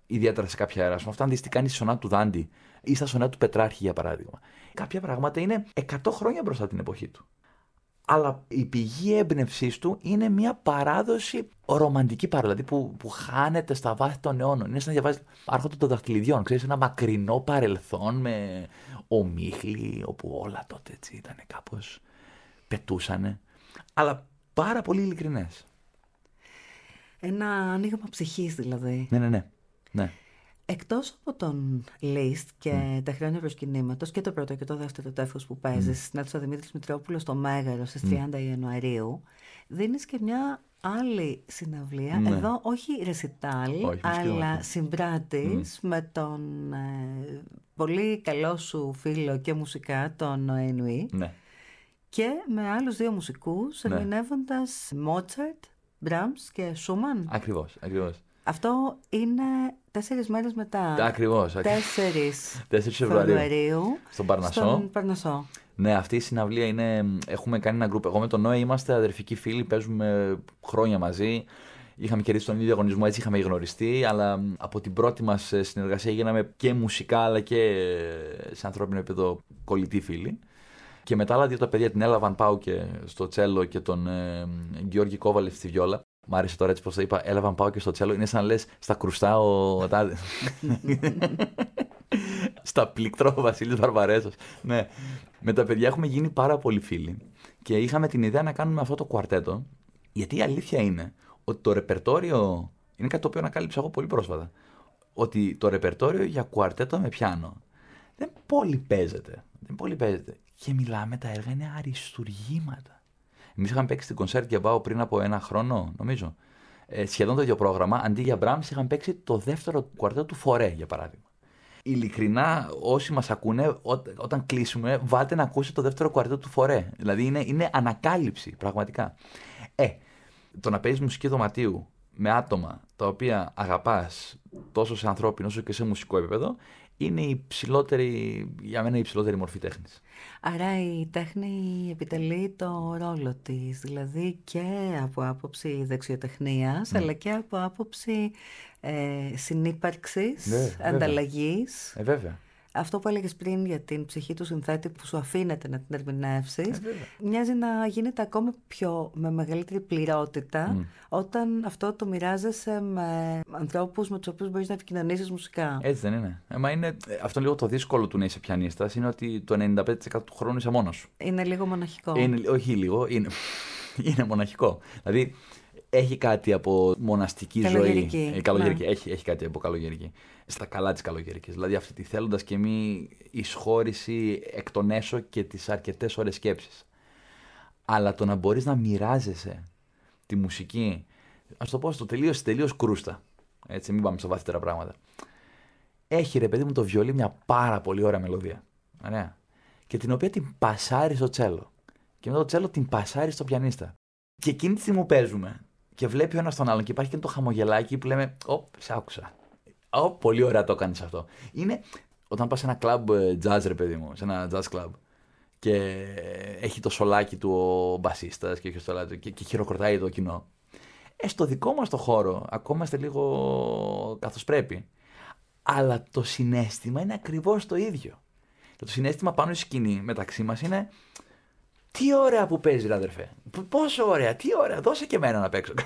ιδιαίτερα σε κάποια αέρα. Αυτά αν δεις τι κάνει στη σονάτα του Δάντη ή στα σονάτα του Πετράρχη, για παράδειγμα. Κάποια πράγματα είναι 100 χρόνια μπροστά την εποχή του. Αλλά η πηγή έμπνευσής του είναι μια παράδοση ρομαντική δηλαδή που χάνεται στα βάθη των αιώνων. Είναι σαν να διαβάζει Άρχοντα των Δαχτυλιδιών, ξέρεις, ένα μακρινό παρελθόν με ομίχλη, όπου όλα τότε έτσι ήταν κάπως πετούσανε. Αλλά πάρα πολύ ειλικρινές. Ένα άνοιγμα ψυχής δηλαδή. Ναι. Εκτός από τον Liszt και τα χρόνια προσκυνήματος και το πρώτο και το δεύτερο τεύχος που παίζεις στην αίθουσα Δημήτρης Μητρόπουλος στο Μέγαρο στις 30 Ιανουαρίου, δίνεις και μια άλλη συναυλία, εδώ όχι ρεσιτάλ, αλλά συμπράτης με τον πολύ καλό σου φίλο και μουσικά, τον Νοέ. Και με άλλους δύο μουσικούς, ερμηνεύοντας Μότσαρτ, Μπραμς και Σούμαν. Ακριβώς. Αυτό είναι 4 μέρες μετά. Ακριβώς. 4 Φεβρουαρίου. Στον Παρνασσό. Ναι, αυτή η συναυλία είναι. Έχουμε κάνει ένα γκρουπ. Εγώ με τον Νόε είμαστε αδερφικοί φίλοι, παίζουμε χρόνια μαζί. Είχαμε κερδίσει τον ίδιο διαγωνισμό, έτσι είχαμε γνωριστεί. Αλλά από την πρώτη μας συνεργασία γίναμε και μουσικά, αλλά και σε ανθρώπινο επίπεδο κολλητοί φίλοι. Και μετά άλλα δύο τα παιδιά, την Έλα Βαν Πάουκε στο τσέλο και τον Γιώργη Κόβαλεφ στη βιόλα. Μ' άρεσε τώρα έτσι πως το είπα, Έλα Βαν Πάουκε στο τσέλο. Είναι σαν να λες στα κρουστά ο τάδε. Στα πλήκτρο ο Βασίλης Βαρβαρέσος. Ναι. Με τα παιδιά έχουμε γίνει πάρα πολύ φίλοι. Και είχαμε την ιδέα να κάνουμε αυτό το κουαρτέτο. Γιατί η αλήθεια είναι ότι το ρεπερτόριο. Είναι κάτι το οποίο ανακάλυψα εγώ πολύ πρόσφατα. Ότι το ρεπερτόριο για κουαρτέτο με πιάνο δεν πολύ παίζεται. Και μιλάμε, τα έργα είναι αριστουργήματα. Εμείς είχαμε παίξει την Κονσέρτ Γκεμπάου πριν από 1 χρόνο, νομίζω. Σχεδόν το ίδιο πρόγραμμα. Αντί για Μπραμς, είχαμε παίξει το δεύτερο κουαρτέτο του Φορέ, για παράδειγμα. Ειλικρινά, όσοι μας ακούνε, όταν κλείσουμε, βάλτε να ακούσετε το δεύτερο κουαρτέτο του Φορέ. Δηλαδή είναι ανακάλυψη, πραγματικά. Το να παίζεις μουσική δωματίου με άτομα τα οποία αγαπάς τόσο σε ανθρώπινο όσο και σε μουσικό επίπεδο, είναι για μένα η υψηλότερη μορφή τέχνης. Άρα η τέχνη επιτελεί το ρόλο της, δηλαδή και από άποψη δεξιοτεχνίας, αλλά και από άποψη συνύπαρξης, ανταλλαγής. Βέβαια. Αυτό που έλεγες πριν για την ψυχή του συνθέτη που σου αφήνεται να την ερμηνεύσεις, μοιάζει να γίνεται ακόμα με μεγαλύτερη πληρότητα όταν αυτό το μοιράζεσαι με ανθρώπους με τους οποίους μπορείς να επικοινωνήσεις μουσικά. Έτσι δεν είναι? Αυτό είναι λίγο το δύσκολο του να είσαι πιανίστας, είναι ότι το 95% του χρόνου είσαι μόνος σου. Είναι λίγο μοναχικό. Όχι λίγο, είναι μοναχικό. Δηλαδή έχει κάτι από μοναστική ζωή. Καλογερική. Έχει κάτι από καλογερική. Στα καλά της καλογερικής. Δηλαδή αυτή τη θέλοντας και μη εισχώρηση εκ των έσω και τις αρκετές ώρες σκέψης. Αλλά το να μπορείς να μοιράζεσαι τη μουσική, ας το πω στο τελείως κρούστα. Έτσι, μην πάμε στα βαθύτερα πράγματα. Έχει ρε παιδί μου το βιολί μια πάρα πολύ ωραία μελωδία. Ωραία. Και την οποία την πασάρει στο τσέλο. Και μετά το τσέλο την πασάρει στο πιανίστα. Και εκείνη τη στιγμή παίζουμε. Και βλέπει ο ένας τον άλλον και υπάρχει και το χαμογελάκι που λέμε σε άκουσα. Πολύ ωραία το κάνεις αυτό. Είναι όταν πας σε ένα κλαμπ jazz, ρε παιδί μου, σε ένα jazz club και έχει το σολάκι του ο μπασίστας και έχει το σολάκι του και χειροκροτάει το κοινό. Στο δικό μας το χώρο ακόμα είμαστε λίγο καθώς πρέπει. Αλλά το συναίσθημα είναι ακριβώς το ίδιο. Το συναίσθημα πάνω στη σκηνή μεταξύ μας είναι τι ωραία που παίζει, ρε αδερφέ. Πόσο ωραία, τι ωραία. Δώσε και εμένα να παίξω.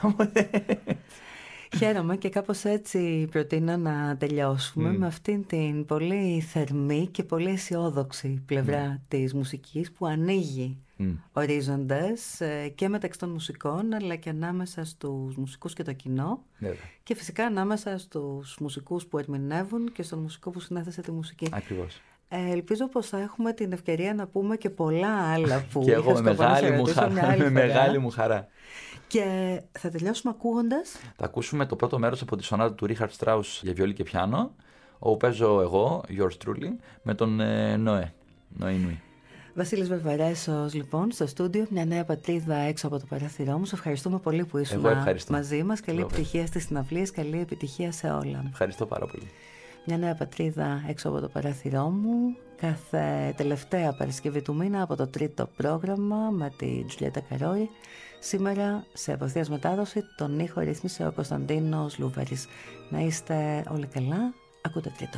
Χαίρομαι και κάπως έτσι προτείνω να τελειώσουμε με αυτήν την πολύ θερμή και πολύ αισιόδοξη πλευρά της μουσικής που ανοίγει ορίζοντες και μεταξύ των μουσικών αλλά και ανάμεσα στους μουσικούς και το κοινό και φυσικά ανάμεσα στους μουσικούς που ερμηνεύουν και στον μουσικό που συνέθεσε τη μουσική. Ακριβώς. Ελπίζω πως θα έχουμε την ευκαιρία να πούμε και πολλά άλλα που και εγώ με μεγάλη μου χαρά. Και θα τελειώσουμε ακούγοντας. Θα ακούσουμε το πρώτο μέρος από τη σονάτα του Ρίχαρτ Στράους για βιολί και πιάνο, όπου παίζω εγώ, yours truly, με τον Νοέ. Βασίλης Βαρβαρέσος, λοιπόν, στο στούντιο, μια νέα πατρίδα έξω από το παράθυρό μου. Σε ευχαριστούμε πολύ που ήσουν μαζί μας. Καλή επιτυχία στις συναυλίες, καλή επιτυχία σε όλα. Ευχαριστώ πάρα πολύ. Μια νέα πατρίδα έξω από το παράθυρό μου, κάθε τελευταία Παρασκευή του μήνα από το τρίτο πρόγραμμα με τη Τζουλιέτα Καρόη. Σήμερα σε απευθείας μετάδοση τον ήχο ρύθμισε ο Κωνσταντίνος Λούβαρης. Να είστε όλοι καλά, ακούτε τρίτο.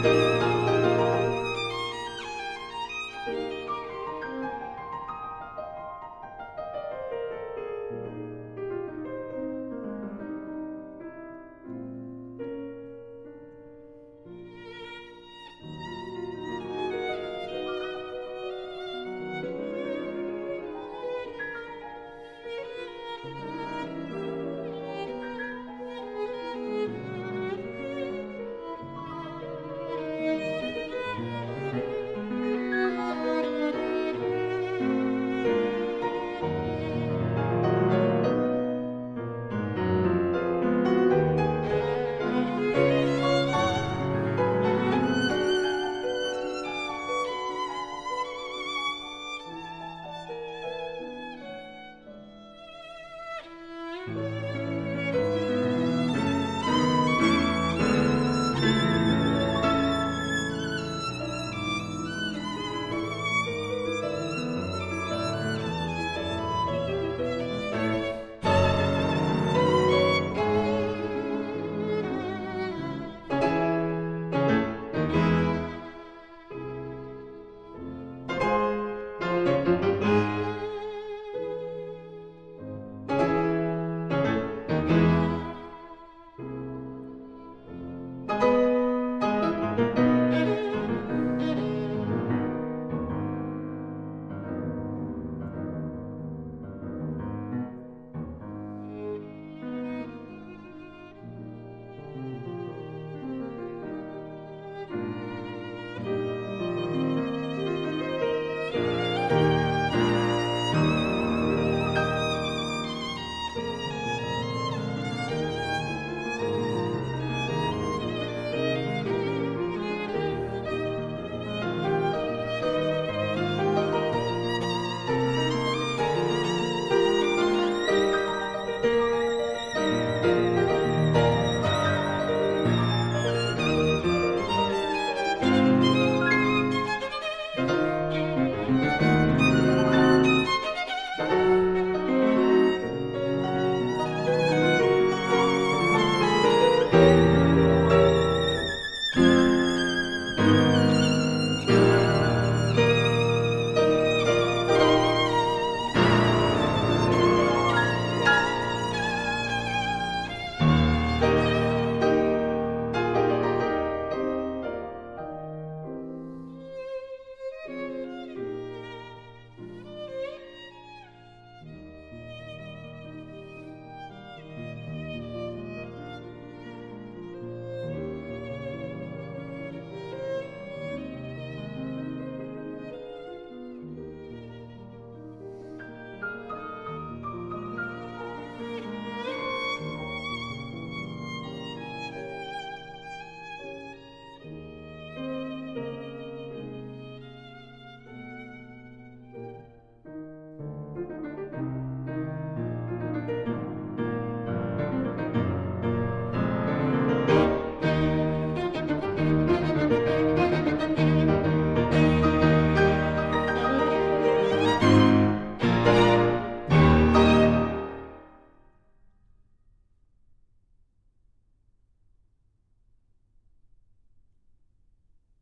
Bye.